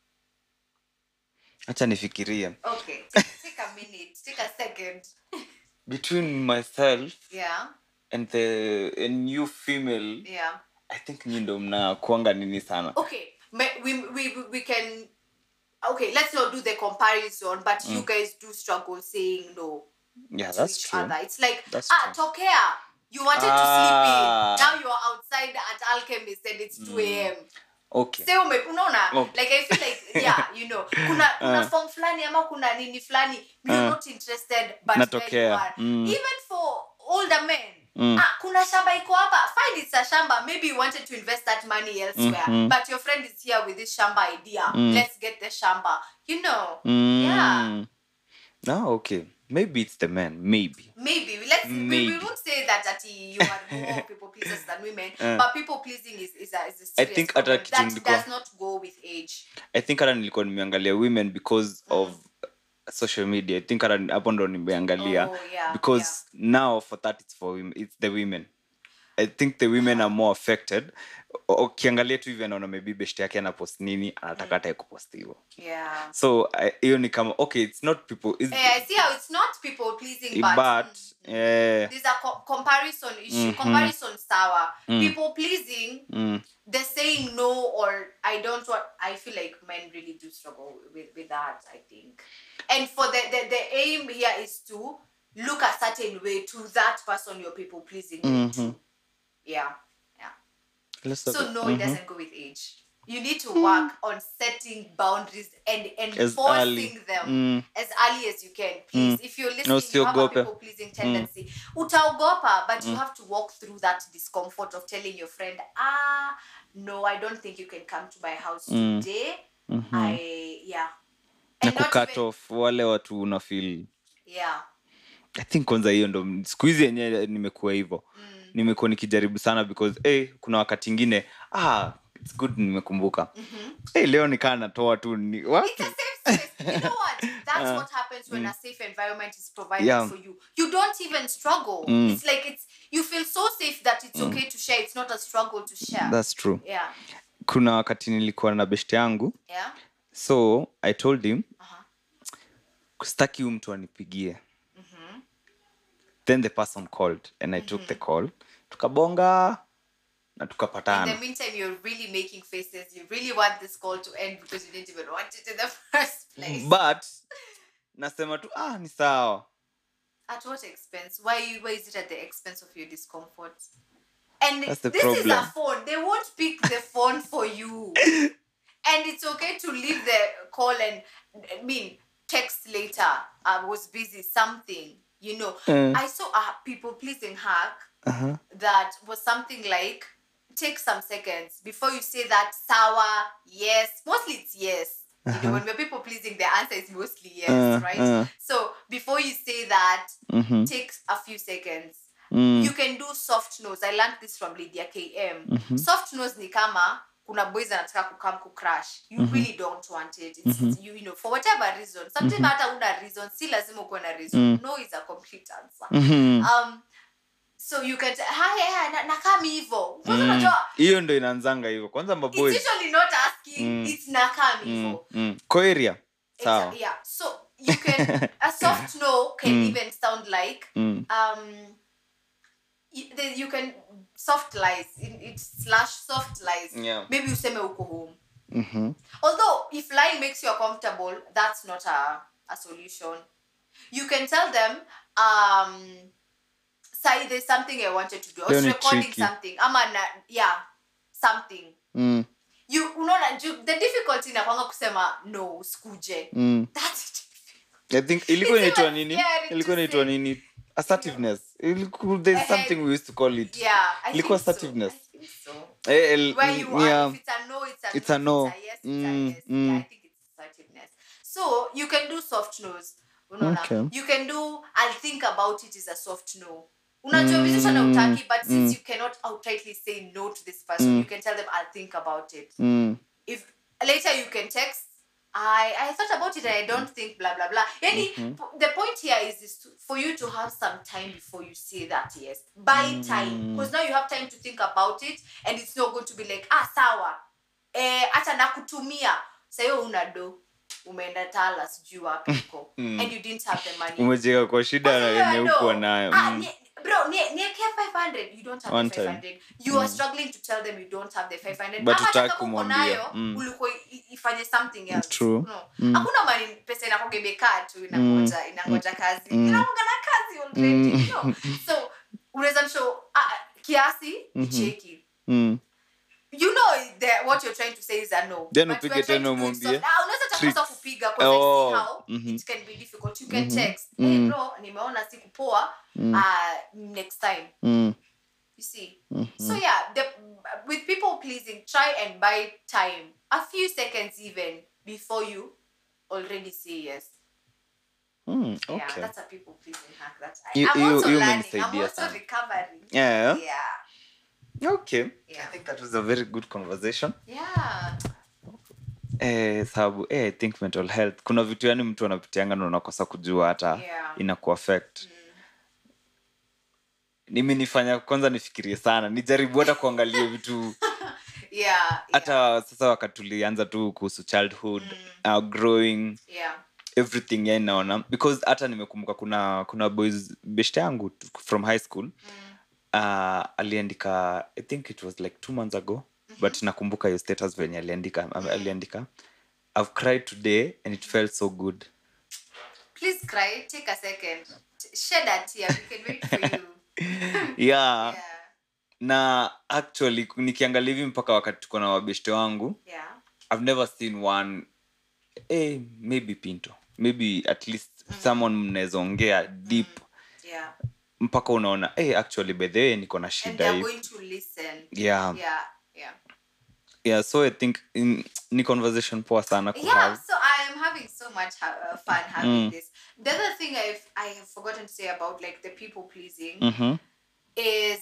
S1: Acha nifikirie.
S2: Okay, take, take a minute, take a second.
S1: Between myself
S2: Yeah,
S1: and the a new female,
S2: yeah.
S1: I think nyi ndo mna kuanga nini sana.
S2: Okay, ma- we, we, we can... Okay, let's not do the comparison, but you guys do struggle saying no
S1: Yeah,
S2: to
S1: that's
S2: each
S1: true.
S2: other. It's like,
S1: That's
S2: ah,
S1: true.
S2: Tokea, you wanted
S1: Ah.
S2: to sleep in. Now you're outside at Alchemist and it's two a.m.
S1: Okay.
S2: Say ume, unaona?
S1: Okay.
S2: Like I feel like, yeah, you know, kuna kuna
S1: Uh.
S2: form fulani ama kuna nini fulani, you're
S1: Uh.
S2: not interested, but
S1: Natokea.
S2: there you are.
S1: Mm.
S2: Even for older men,
S1: Mm.
S2: ah, kuna shamba iko hapa. Fine, it's a shamba. Maybe you wanted to invest that money elsewhere,
S1: Mhm.
S2: but your friend is here with this shamba idea.
S1: Mm.
S2: Let's get the shamba. You know,
S1: Mm.
S2: yeah.
S1: No, okay. Maybe it's the men. Maybe.
S2: Maybe let's we, we
S1: Maybe.
S2: won't say that that you are more people pleasers than women,
S1: Uh.
S2: but people pleasing is is a, is a serious
S1: think
S2: problem.
S1: hata kitu
S2: that
S1: nilikuwa-
S2: does not go with age.
S1: I think hata nilikuwa nimeangalia women because of social media. I think hata hapo ndo nimeangalia
S2: Oh, yeah,
S1: because now for that it's for women, it's the women. I think the women are more affected. O- Ukiangalia tu hivi anaona maybe best yake ana post nini anataka hata kupost hivyo.
S2: Yeah.
S1: So I- hiyo ni kama okay, it's not people it's,
S2: Eh, I see how it's not people pleasing, but,
S1: but
S2: mm,
S1: eh
S2: there's a co- comparison issue.
S1: Mhm.
S2: Comparison sour.
S1: Mm.
S2: People pleasing,
S1: mm,
S2: they're saying no or I don't want. I feel like men really do struggle with, with that, I think. And for the, the the aim here is to look a certain way to that person you're people pleasing with.
S1: Mhm.
S2: Yeah, yeah.
S1: let's
S2: So
S1: talk-
S2: no,
S1: mhm.
S2: it doesn't go with age. You need to work on setting boundaries and
S1: As
S2: enforcing
S1: early.
S2: them
S1: Mm.
S2: as early as you can. Please, if you're listening, you have a
S1: Usiogope.
S2: people pleasing tendency. Utaogopa, but you have to walk through that discomfort of telling your friend, ah, no, I don't think you can come to my house today. I yeah.
S1: Na
S2: And not
S1: kucut
S2: even,
S1: off wale watu una feel
S2: yeah.
S1: I think kwanza hiyo ndo siku hizi yenyewe nimekuwa hivyo.
S2: Mm.
S1: Nimekuwa nikijaribu sana because eh kuna wakati ingine ah it's good nimekumbuka.
S2: Mhm.
S1: Eh leo nikaa natoa tu ni what?
S2: It's a safe space. You know what? That's
S1: Uh,
S2: what happens when a safe environment is provided
S1: Yeah.
S2: for you. You don't even struggle.
S1: Mm.
S2: It's like it's you feel so safe that it's okay to share. It's not a struggle to share.
S1: That's true.
S2: Yeah.
S1: Kuna wakati nilikuwa na best yangu.
S2: Yeah.
S1: So I told him
S2: Uh-huh.
S1: sitaki huyu mtu anipigie.
S2: Mhm.
S1: Then the person called and I took the call. Tukabonga na
S2: In the
S1: tukapatana.
S2: meantime, you're really making faces. You really want this call to end because you didn't even want it in the first place.
S1: But nasema tu ah ni sawa.
S2: At what expense? Why? Why is it at the expense of your discomfort? And
S1: That's the
S2: this is
S1: problem.
S2: a phone. They won't pick the phone for you. And it's okay to leave the call and I mean text later. I was busy. Something, you know.
S1: Mm.
S2: I saw a people pleasing hack
S1: Uh-huh.
S2: that was something like take some seconds before you say that sour yes. Mostly it's yes. You know, when we're people pleasing, the answer is mostly yes,
S1: Uh,
S2: right?
S1: uh.
S2: So before you say that,
S1: Mhm.
S2: take a few seconds.
S1: Mm.
S2: You can do soft nose. I learned this from Lydia K M. Soft nose ni kama kuna boys anataka kukam kucrash. You really don't want it. It's, you, you know, for whatever reason. Sometimes hata una reason. Si lazima uko na reason. No is a complete answer.
S1: Mhm.
S2: Um, so you can hi hi na, na kama hivyo. Kwanza
S1: Mm.
S2: unajua
S1: Hiyo ndo inaanzanga hivyo. Kwanza
S2: it's
S1: maboys.
S2: usually not asking.
S1: Mm.
S2: It's na kama
S1: Mm.
S2: hivyo.
S1: Mm. Kwa area. Sawa.
S2: Exa- yeah. So you can a soft no can even sound like
S1: Mm.
S2: um you, the, you can soft lies in it's slash soft lies.
S1: Yeah.
S2: Maybe useme uko home.
S1: Mhm.
S2: Although if lying makes you uncomfortable, that's not a, a solution. You can tell them, um say there's something I wanted to do. I was
S1: Then it's
S2: recording
S1: tricky.
S2: something. Ama na, yeah, something.
S1: Mm.
S2: You unaona ju- the difficulty inakwanga kusema no, usikuje.
S1: Mm.
S2: That's
S1: I think ilikuwa
S2: It's
S1: inaitwa
S2: even
S1: nini?
S2: scary to
S1: Ilikuwa inaitwa
S2: say.
S1: nini? Assertiveness. Iliku- There's
S2: Eh,
S1: something we used to call it.
S2: yeah, I
S1: Ilikuwa
S2: think so.
S1: assertiveness.
S2: I think so.
S1: Eh, el-
S2: Where you are,
S1: yeah.
S2: if it's a no, it's a
S1: It's
S2: no.
S1: a no.
S2: If it's a yes, it's
S1: Mm,
S2: a yes.
S1: mm.
S2: Yeah, I think it's assertiveness. So you can do soft no's. Unaona?
S1: Okay.
S2: You can do I'll think about it is a soft no. Unajua vizuri sana utaki, but since you cannot outrightly say no to this person, you can tell them I'll think about it.
S1: Mm.
S2: If later you can text, I, I thought about it and I don't think blah blah blah. Yani,
S1: Mhm.
S2: p- the point here is, is to, for you to have some time before you say that yes. Buy time. Because now you have time to think about it and it's not going to be like, ah sawa. Eh, acha nakutumia. Sayo una do. Umeenda tala sijui wapi huko. And you didn't have the money.
S1: Umejeka kwa shida na yenye uko nayo.
S2: Ah,
S1: Mm.
S2: nie- bro, nie- nieke five hundred. You don't have
S1: One
S2: the
S1: time.
S2: five hundred. You are struggling to tell them you don't have the five hundred.
S1: But
S2: Ama hata
S1: hutaki
S2: kama uko
S1: kumwambia.
S2: nayo,
S1: Mm.
S2: ulikuwa i- ifanye something else.
S1: True.
S2: No.
S1: Mm.
S2: Hakuna mali pesa inakuwa imekaa tu inangoja inangoja kazi. Inakuwa na kazi already. No. So, unaweza mshow ah, ah, kiasi ni cheki.
S1: Mm.
S2: You know the, what you're trying to say is a no.
S1: Then
S2: But
S1: upige
S2: we're trying
S1: tena
S2: to do it
S1: umwambie.
S2: soft. Ah, unaweza
S1: Tricks.
S2: takosa kupiga because
S1: Oh,
S2: I see how
S1: mhm.
S2: it can be difficult. You can text, hey bro, nimeona siku poa, uh, next time.
S1: Mm.
S2: You see? So yeah, the, with people pleasing, try and buy time. A few seconds even before you already say yes.
S1: Mm.
S2: Yeah,
S1: Okay.
S2: that's a people pleasing hack. That's I,
S1: You-
S2: I'm
S1: you-
S2: also
S1: you
S2: learning. I'm
S1: umenisaidia
S2: also
S1: sana.
S2: recovering.
S1: Yeah.
S2: Yeah.
S1: Okay.
S2: Yeah.
S1: I think that was a very good conversation.
S2: Yeah.
S1: Eh, sababu eh, I think mental health kuna vitu yani mtu anapitianga na unakosa kujua hata
S2: Yeah.
S1: inaku affect. Nimenifanya kwanza nifikirie sana, nijaribu hata kuangalia vitu
S2: Yeah.
S1: hata sasa wakati tulianza tu kuhusu childhood, uh, growing,
S2: Yeah.
S1: everything yani naona because hata nimekumbuka kuna kuna boys best yangu t- from high school uh, aliandika I think it was like two months ago but nakumbuka your status venye aliandika aliandika I've cried today and it felt so good.
S2: Please cry. Take a second. T- Shed a tear. We can wait for you.
S1: Yeah.
S2: Yeah.
S1: Na actually nikiangalia hivi mpaka wakati tuko na wabeshte wangu
S2: Yeah.
S1: I've never seen one eh, maybe Pinto maybe at least someone mnaweza ongea deep
S2: Yeah.
S1: mpaka unaona eh, actually by the way niko na
S2: And
S1: shida
S2: they're
S1: hii.
S2: going to listen.
S1: Yeah.
S2: Yeah. Yeah.
S1: Yeah, so I think in, ni conversation poa sana ku
S2: Yeah.
S1: have.
S2: So I am having so much ha- uh, fun having this. The other thing I've I have forgotten to say about like the people pleasing
S1: Mhm.
S2: is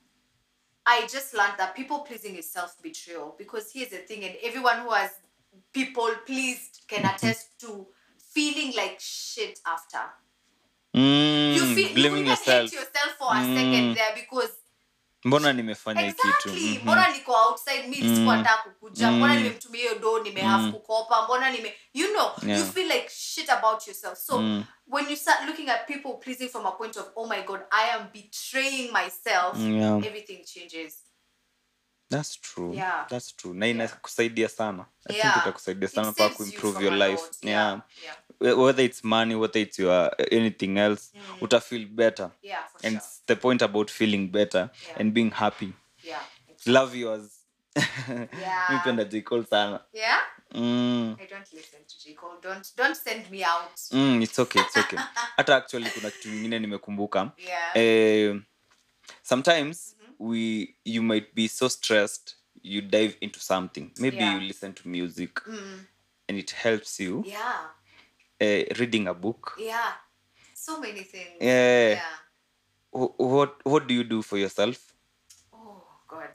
S2: I just learned that people pleasing is self betrayal because here's the thing, and everyone who has people pleased can attest to feeling like shit after.
S1: Mm,
S2: You feel you
S1: blaming
S2: even
S1: yourself.
S2: hate yourself for a second there because
S1: Mbona nimefanya hii kitu?
S2: exactly
S1: Mhm.
S2: mbona niko outside mi sikuwa nataka kukuja mbona nimemtumia hiyo do nimehave kukopa mbona nime you know
S1: Yeah.
S2: you feel like shit about yourself so when you start looking at people pleasing from a point of oh my god I am betraying myself
S1: Yeah.
S2: everything changes.
S1: That's true.
S2: Yeah.
S1: That's true. Na inakusaidia sana. I think
S2: Yeah.
S1: itakusaidia sana
S2: It
S1: pa
S2: saves
S1: ku
S2: you
S1: improve
S2: from
S1: your
S2: a
S1: life.
S2: lot.
S1: Yeah.
S2: Yeah. Yeah.
S1: Wh- Whether it's money, whether it's your anything else, uta feel better.
S2: Yeah, for
S1: And
S2: sure.
S1: it's the point about feeling better
S2: Yeah.
S1: and being happy.
S2: Yeah.
S1: Love yours.
S2: Yeah.
S1: Mipenda J. Cole sana.
S2: Yeah?
S1: Mm.
S2: I don't listen to J. Cole. Don't don't send me out.
S1: Mm, it's okay, it's okay. Hata actually kuna kitu kingine nimekumbuka.
S2: Yeah.
S1: Eh, sometimes we you might be so stressed you dive into something. Maybe
S2: Yeah.
S1: you listen to music and it helps you.
S2: Yeah.
S1: Uh, reading a book.
S2: Yeah. So many things.
S1: Yeah.
S2: Yeah.
S1: Wh- What what do you do for yourself?
S2: Oh God.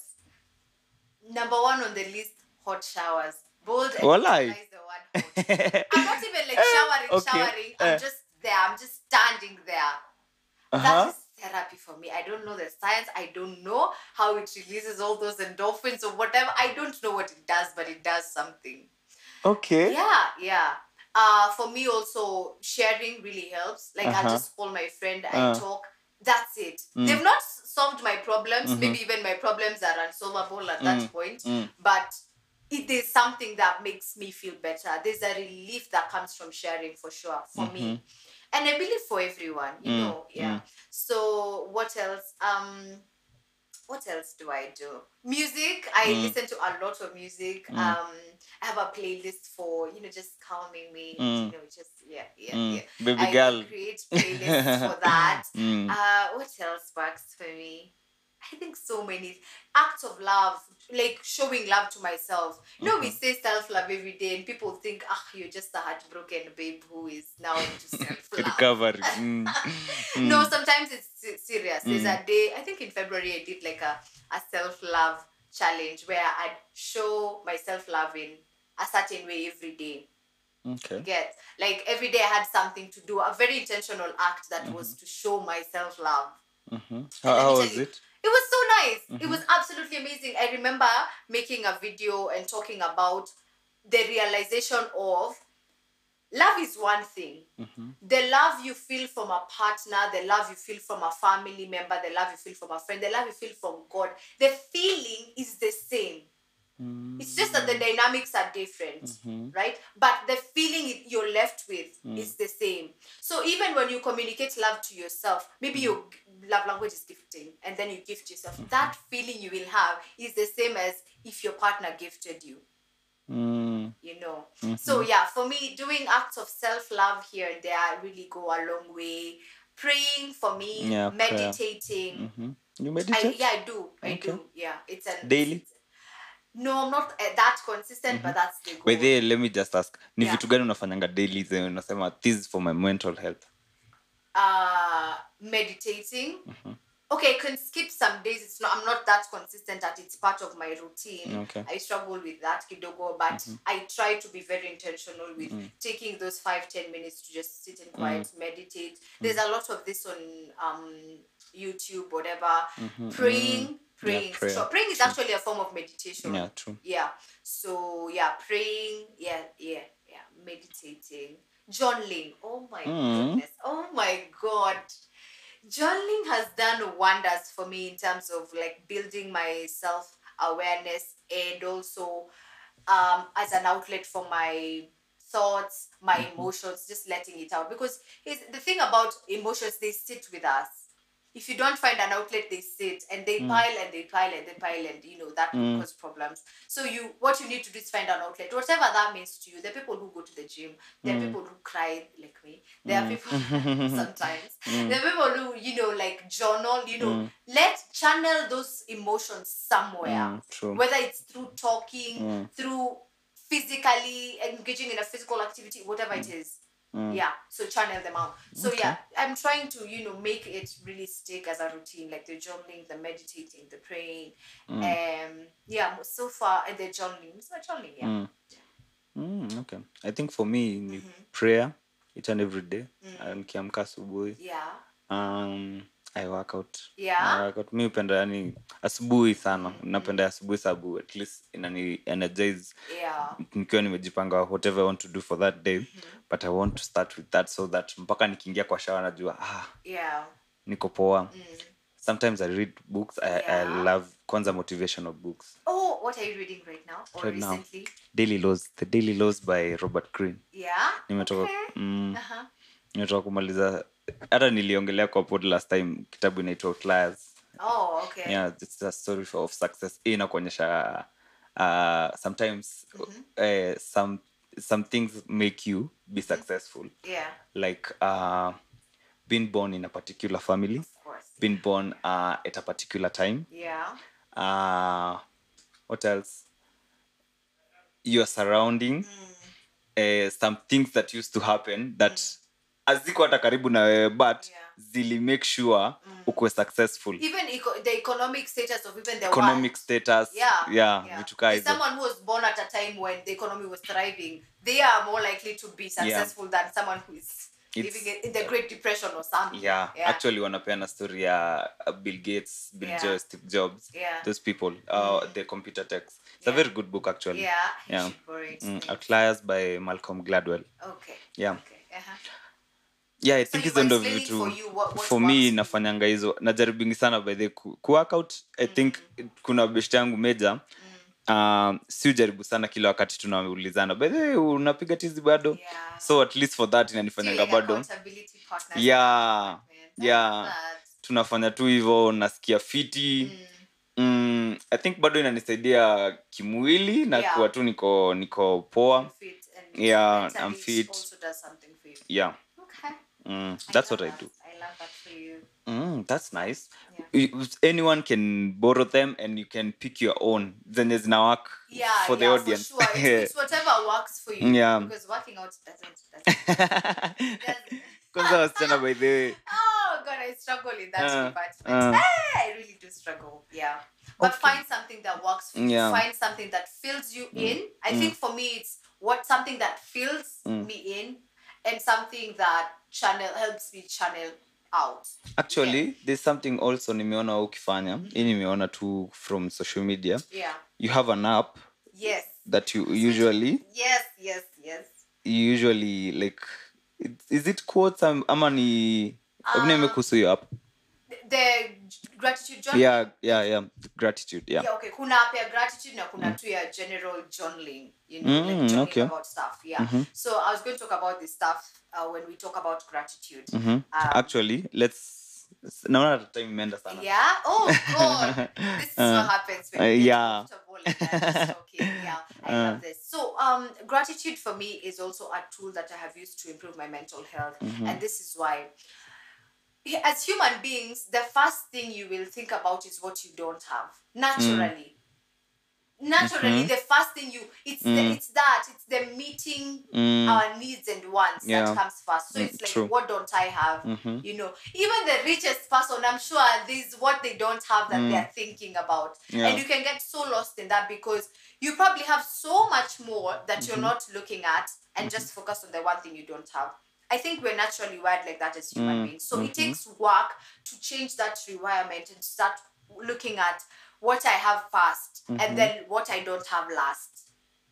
S2: Number one on the list, hot showers. Bold and
S1: Walai.
S2: emphasize the word hot. I'm not even like showering,
S1: Okay.
S2: showering. I'm
S1: Eh.
S2: just there. I'm just standing there.
S1: Uh-huh.
S2: That is therapy for me. I don't know the science. I don't know how it releases all those endorphins or whatever. I don't know what it does, but it does something.
S1: Okay.
S2: Yeah, yeah. Uh, for me also, sharing really helps. Like
S1: Uh-huh.
S2: I'll just call my friend, I
S1: Uh.
S2: talk. That's it. They've not s- solved my problems. Maybe even my problems are unsolvable at that point. But it is something that makes me feel better. There's a relief that comes from sharing for sure, for me. And I believe for everyone, you know, yeah. So what else? Um, what else do I do? Music. I listen to a lot of music. Um, I have a playlist for, you know, just calming me. You know, just yeah, yeah, yeah.
S1: Baby
S2: I
S1: girl.
S2: create playlists for that. Uh, what else works for me? I think so many acts of love, like showing love to myself. You know, we say self-love every day, and people think, ah, you're just a heartbroken babe who is now into self-love.
S1: Recovery. Mm.
S2: No, sometimes it's se- serious. There's a day, I think in February, I did like a, a self-love challenge where I'd show my self-love in a certain way every day.
S1: Okay.
S2: Get like every day I had something to do, a very intentional act that mm-hmm. was to show my self-love.
S1: Mm-hmm. How, how was
S2: you,
S1: it?
S2: It was so nice.
S1: Mm-hmm.
S2: It was absolutely amazing. I remember making a video and talking about the realization of love is one thing.
S1: Mm-hmm.
S2: The love you feel from a partner, the love you feel from a family member, the love you feel from a friend, the love you feel from God, the feeling is the same. Mm-hmm. It's just that the dynamics are different, mm-hmm. right? But the feeling you're left with mm. is the same. So even when you communicate love to yourself, maybe mm. your love language is gifting, and then you gift yourself, mm-hmm. that feeling you will have is the same as if your partner gifted you. Mm. You know, mm-hmm. So yeah, for me, doing acts of self-love here and there really go a long way. Praying for me, yeah, meditating.
S1: Mm-hmm. You meditate?
S2: I, yeah, I do. I
S1: okay.
S2: do. Yeah, it's an
S1: daily.
S2: It's, no, I'm not uh, that consistent, mm-hmm. but that's the goal.
S1: By the way, let me just ask, ni yeah. vitu gani unafanyanga daily zenye unasema this is for my mental health?
S2: Uh, meditating. Mm-hmm. Okay, I can skip some days. It's not. I'm not that consistent that it's part of my routine.
S1: Okay.
S2: I struggle with that, kidogo, but mm-hmm. I try to be very intentional with mm-hmm. taking those five, ten minutes to just sit in quiet, mm-hmm. meditate. There's mm-hmm. a lot of this on um YouTube, whatever. Mm-hmm. Praying, praying. Yeah, prayer. So praying is true. Actually a form of meditation.
S1: Yeah, true.
S2: Yeah. So yeah, praying. Yeah, yeah, yeah. Meditating, journaling. Oh my mm-hmm. goodness. Oh my God. Journaling has done wonders for me in terms of like building my self-awareness and also um, as an outlet for my thoughts, my mm-hmm. emotions, just letting it out. Because the thing about emotions, they sit with us. If you don't find an outlet, they sit and they mm. pile and they pile and they pile and, you know, that could mm. cause problems. So you, what you need to do is find an outlet, whatever that means to you. There are people who go to the gym. There mm. are people who cry like me. There mm. are people, sometimes. Mm. There are people who, you know, like journal, you know, mm. let channel those emotions somewhere.
S1: Mm,
S2: whether it's through talking, mm. through physically engaging in a physical activity, whatever mm. it is. Mm. Yeah, so channel them out. So okay. yeah, I'm trying to, you know, make it really stick as a routine, like the journaling, the meditating, the praying. Mm. Um, yeah, so far, and the journaling. So journaling, yeah.
S1: Mm. Mm, okay. I think for me, mm-hmm. prayer each and every day. Mm. Nikiamka asubuhi.
S2: Yeah.
S1: Um, I work out.
S2: Yeah.
S1: I work out. Mi upenda yani asubuhi sana. Mm-hmm. Napenda asubuhi sababu at least inani energize.
S2: Yeah.
S1: Nikiwa nimejipanga whatever I want to do for that day. Mm-hmm. But I want to start with that so that mpaka nikiingia kwa shower najua ah.
S2: Yeah.
S1: Niko poa. Mm. Sometimes I read books. I, yeah. I love kwanza motivational books.
S2: Oh, what are you reading right now or
S1: right
S2: recently?
S1: Now, Daily Laws. The Daily Laws by Robert Greene.
S2: Yeah.
S1: Nimetoka
S2: okay.
S1: mm,
S2: uh-huh.
S1: nimetoka kumaliza hata niliongelea kwa pod last time kitabu inaitwa Outliers.
S2: Oh, okay.
S1: Yeah, it's a story of success. Hii inakuonyesha uh, sometimes mm-hmm. uh, some some things make you be successful.
S2: Yeah.
S1: Like uh, being born in a particular family.
S2: Of course.
S1: Being born uh, at a particular time.
S2: Yeah.
S1: Uh, what else? Your surrounding. Mm. Uh, some things that used to happen that mm. aziko hata karibu na wewe but yeah. zili make sure mm. ukwe successful.
S2: Even eco- the economic status of even the
S1: economic
S2: world.
S1: status.
S2: Yeah.
S1: Yeah.
S2: yeah.
S1: Vitu
S2: someone who was born at a time when the economy was thriving, they are more likely to be successful yeah. than someone who is it's, living in the Great Depression or something.
S1: Yeah. yeah. Actually, wanapeana story ya Bill Gates, Bill yeah. Jobs, Steve Jobs, yeah. those people, uh, mm. the computer techs. It's yeah. a very good book, actually.
S2: Yeah.
S1: Yeah.
S2: It.
S1: Mm. Outliers by Malcolm Gladwell.
S2: Okay.
S1: Yeah.
S2: Okay. Uh-huh.
S1: Yeah, I think so it's end of vitu
S2: for, you, what, what
S1: for me nafanyanga hizo najaribu sana by the ku, ku workout I mm. think kuna best yangu meja mm. uh, si ujaribu sana kila wakati tunaulizana by the way unapiga tizi bado
S2: yeah.
S1: so at least for that inanifanyanga bado yeah yeah tunafanya tu hivyo nasikia fiti mm. mm, I think bado inanisaidia kimwili na yeah. kuwa tu niko niko poa yeah I'm fit
S2: also does something for you.
S1: Yeah.
S2: Okay.
S1: Mm, that's what
S2: that.
S1: I do.
S2: I love that for you.
S1: Mm, that's nice.
S2: Yeah.
S1: Anyone can borrow them and you can pick your own. Then there's now work
S2: yeah,
S1: for the
S2: yeah,
S1: audience.
S2: For sure. It's, it's whatever works for you.
S1: Yeah.
S2: Because working out doesn't. doesn't,
S1: Because I was trying to by the way.
S2: Oh God, I struggle in that
S1: uh,
S2: department.
S1: Uh,
S2: hey, I really do struggle. Yeah. But okay. find something that works for you.
S1: Yeah.
S2: Find something that fills you mm. in. I mm. think for me it's what something that fills me in and something that channel helps me channel out.
S1: Actually,
S2: Yeah.
S1: there's something also nimeona ukifanya. Hii nimeona tu from social media.
S2: Yeah.
S1: You have an app
S2: Yes.
S1: that you usually
S2: Yes, yes, yes.
S1: you usually like it, is it quotes um, ama ni hebu niambie kuhusu hiyo app.
S2: The gratitude journal.
S1: Yeah, yeah, yeah. Gratitude, yeah.
S2: Yeah, okay. Kuna app ya gratitude na kuna tu ya general journaling, you know,
S1: Mm,
S2: like journaling
S1: okay.
S2: about stuff. Yeah. So I was going to talk about this stuff uh, when we talk about gratitude. Um,
S1: Actually, let's naona hata time imeenda sana.
S2: yeah. Oh God, this is what happens when
S1: uh,
S2: you get
S1: yeah.
S2: comfortable and you're just talking. Yeah, I love this. So, um, gratitude for me is also a tool that I have used to improve my mental health, and this is why. As human beings, the first thing you will think about is what you don't have. Naturally. Naturally, the first thing you it's the, it's that it's the meeting our needs and wants
S1: Yeah.
S2: that comes first. So it's like,
S1: true.
S2: what don't I have? You know, even the richest person, I'm sure this is what they don't have that they're thinking about.
S1: Yeah.
S2: And you can get so lost in that because you probably have so much more that you're not looking at and just focus on the one thing you don't have. I think we're naturally wired like that as human beings. So it takes work to change that rewirement and start looking at what I have first and then what I don't have last.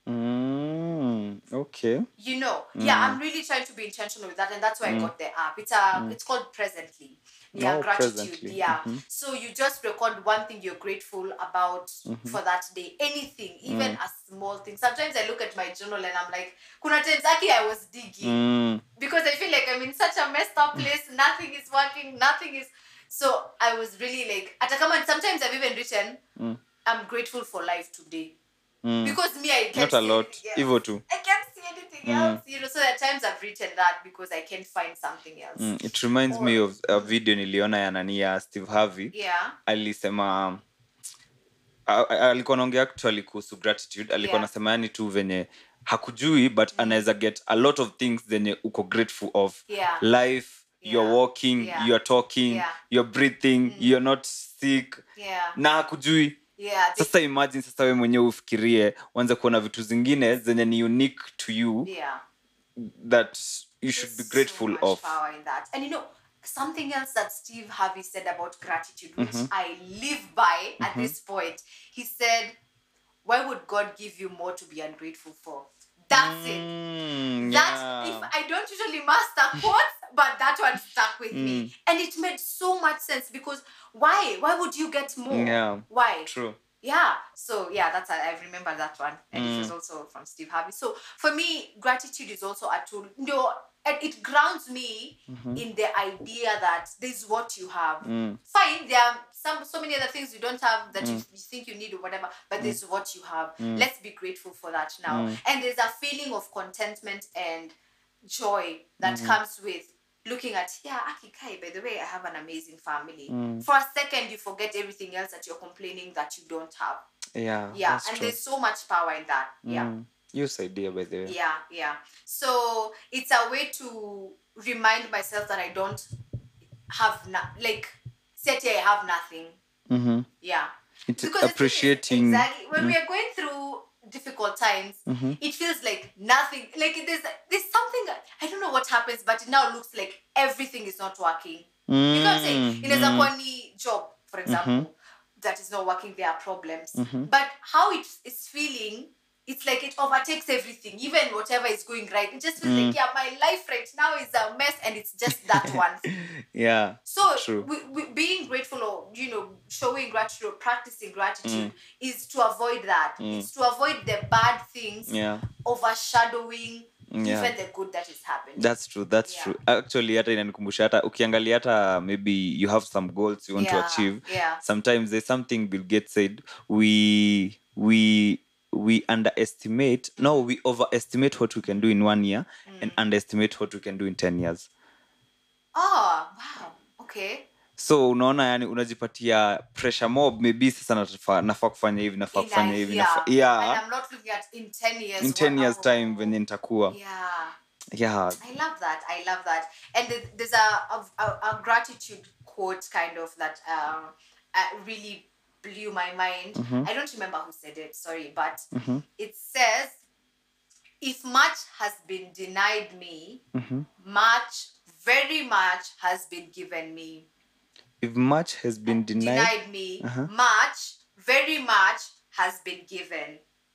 S1: Mm, okay.
S2: You know, yeah, I'm really trying to be intentional with that, and that's why I got the app. It's a, it's called Presently. Yeah,
S1: Oh,
S2: gratitude.
S1: Presently.
S2: Yeah. So you just record one thing you're grateful about for that day. Anything, even a small thing. Sometimes I look at my journal and I'm like, kuna times aki I was digging
S1: Mm,
S2: because I feel like I'm in such a messed up place. Nothing is working. Nothing is. So I was really like, at a comment, sometimes I've even written, I'm grateful for life today. Because me, I can't
S1: not a
S2: see
S1: lot.
S2: anything else.
S1: Hivyo tu.
S2: I can't see anything else. You know, so at times I've written that because I can't find something else.
S1: Mm, it reminds
S2: Or-
S1: me of a video niliona ya nani ya Steve Harvey.
S2: Yeah.
S1: Alisema a- a- alikuwa anaongea actually kuhusu gratitude. Alikuwa
S2: Yeah.
S1: anasema yani tu venye hakujui but anaweza get a lot of things zenye uko grateful of.
S2: Yeah.
S1: Life,
S2: Yeah.
S1: you're walking,
S2: Yeah.
S1: you're talking,
S2: Yeah.
S1: you're breathing, you're not sick.
S2: Yeah.
S1: Na hakujui.
S2: Yeah. They-
S1: Sasa imagine sasa wewe mwenyewe ufikirie uanze kuona vitu zingine zenye ni unique to you
S2: yeah.
S1: that you should be
S2: There's
S1: grateful
S2: so much
S1: of.
S2: power in that. And you know, something else that Steve Harvey said about gratitude, which I live by at this point, he said, why would God give you more to be ungrateful for? That's it.
S1: Mm,
S2: That
S1: yeah.
S2: if I don't usually master quotes, but that one stuck with me. And it made so much sense because why? Why would you get more?
S1: Yeah.
S2: Why?
S1: True.
S2: Yeah. So yeah, that's I remember that one. And it was also from Steve Harvey. So for me, gratitude is also a tool. You know, and it grounds me in the idea that this is what you have. Fine, there are some so many other things you don't have that you, you think you need or whatever, but this is what you have. Let's be grateful for that now. And there's a feeling of contentment and joy that comes with looking at, yeah, Aki Kai, by the way, I have an amazing family. For a second, you forget everything else that you're complaining that you don't have.
S1: Yeah.
S2: Yeah,
S1: that's
S2: and
S1: true.
S2: there's so much power in that. Yeah.
S1: Use idea by the way.
S2: Yeah, yeah. So it's a way to remind myself that I don't have na- like set here I have nothing.
S1: Mm-hmm.
S2: Yeah.
S1: It's
S2: Because the thing is,
S1: appreciating.
S2: exactly when we are going through difficult times, it feels like nothing. Like there's there's something I don't know what happens, but it now looks like everything is not working. You know what I'm saying? In a kwani job, for example, that is not working, there are problems. But how it is feeling, it's like it overtakes everything, even whatever is going right. It just feels like, yeah, my life right now is a mess and it's just that one thing.
S1: Yeah.
S2: So
S1: True.
S2: we, we, being grateful or, you know, showing gratitude or practicing gratitude is to avoid that. It's to avoid the bad things
S1: Yeah.
S2: overshadowing
S1: Yeah.
S2: even the good that is happening.
S1: That's true. That's
S2: Yeah.
S1: true. Actually, hata inanikumbusha hata ukiangalia hata maybe you have some goals you want to
S2: Yeah,
S1: achieve.
S2: yeah.
S1: Sometimes there's something Bill Gates said, we we we underestimate, no, we overestimate what we can do in one year and underestimate what we can do in ten years.
S2: Oh, wow. Okay.
S1: So unaona yani unajipatia pressure mob, maybe sasa nafaa nafaa kufanya hivi nafaa
S2: In a
S1: kufanya hivi
S2: year.
S1: nafaa- yeah.
S2: And I'm not looking at in ten years.
S1: In ten
S2: what-
S1: years
S2: oh.
S1: time venye nitakuwa.
S2: Yeah.
S1: Yeah.
S2: I love that. I love that. And th- there's a, a, a, a gratitude quote kind of that um, uh, really blew my mind. I don't remember who said it, sorry, but it says, if much has been denied me,
S1: Mhm.
S2: much, very much has been given me.
S1: If much has been denied,
S2: Denied me,
S1: Uh-huh.
S2: much, very much has been given.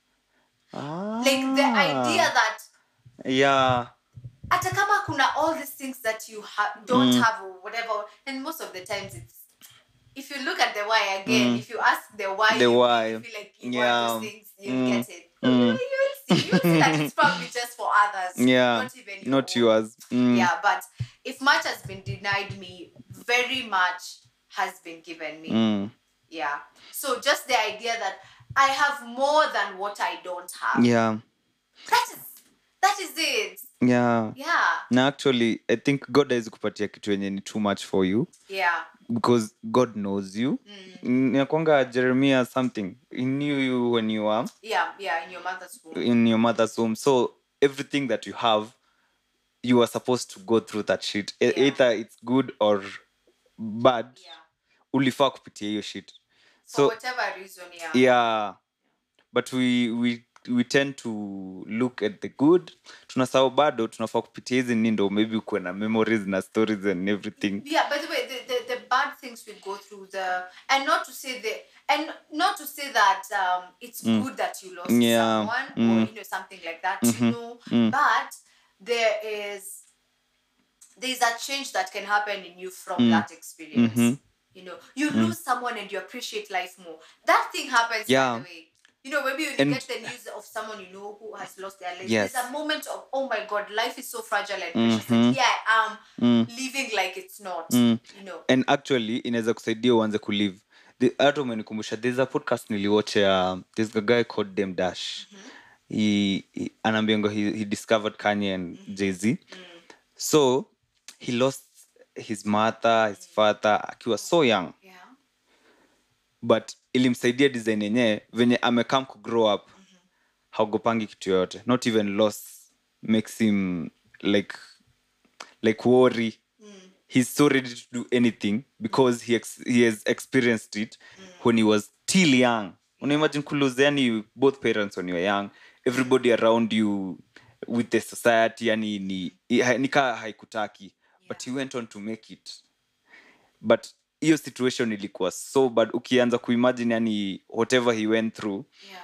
S1: ah,
S2: Like the idea that
S1: yeah,
S2: hata kama kuna all these things that you ha- don't
S1: Mm.
S2: have or whatever, and most of the times it's, if you look at the why again, if you ask the why,
S1: The
S2: you
S1: why.
S2: really feel like you
S1: Yeah.
S2: want those things, you'll
S1: Mm.
S2: get it. You know, you'll see, you'll see that it's probably just for others,
S1: Yeah.
S2: not even your
S1: Not
S2: own.
S1: yours. Mm.
S2: Yeah, but if much has been denied me, very much has been given me.
S1: Mm.
S2: Yeah. So just the idea that I have more than what I don't have.
S1: Yeah.
S2: That is that is it.
S1: Yeah.
S2: Yeah.
S1: Na actually, I think God hawezi kupatia kitu yenye ni too much for you
S2: Yeah.
S1: because God knows you.
S2: Mm.
S1: Inakwanga Jeremiah something. He knew you when you were
S2: Yeah, yeah, in your mother's womb.
S1: in your mother's womb. So everything that you have, you are supposed to go through that shit. E-
S2: Yeah.
S1: Either it's good or bad.
S2: Yeah.
S1: Ulifaa kupitia hiyo shit.
S2: For
S1: So
S2: whatever reason, yeah.
S1: yeah, but we we we tend to look at the good. Tunasahau bado tunafaa kupitia hizi nindo, maybe ukuwe na memories na stories and everything.
S2: Yeah, by the way, the, the, the bad things we go through, the and not to say the and not to say that um it's good that you lost
S1: Yeah.
S2: someone or you know something like that, you know, but there is there's a change that can happen in you from that experience. You know, you lose someone and you appreciate life more. That thing happens,
S1: Yeah.
S2: by the way. You know, maybe when you
S1: And-
S2: get the news of someone you know who has lost their life,
S1: Yes.
S2: there's a moment of, oh my God, life is so fragile and precious. And here I am living like it's not, you know.
S1: And actually inaweza kusaidia uanze kulive. The hata umenikumbusha, there's a podcast niliwatch ya there's a guy called Dem Dash. He, he anaambianga he, he discovered Kanye and Jay-Z. So he lost his mother, his father akiwa so young.
S2: Yeah.
S1: But ilimsaidia design yenyewe venye amekam kugrow up. Haogopangi kitu yoyote. Not even loss makes him like like worry. He's so ready to do anything because he ex- he has experienced it when he was still young. Una imagine kulose yani both parents when you were young, everybody around you with the society yani ni nika haikutaki, but he went on to make it. But hiyo situation ilikuwa so bad, ukianza kuimagine yani whatever he went through
S2: Yeah.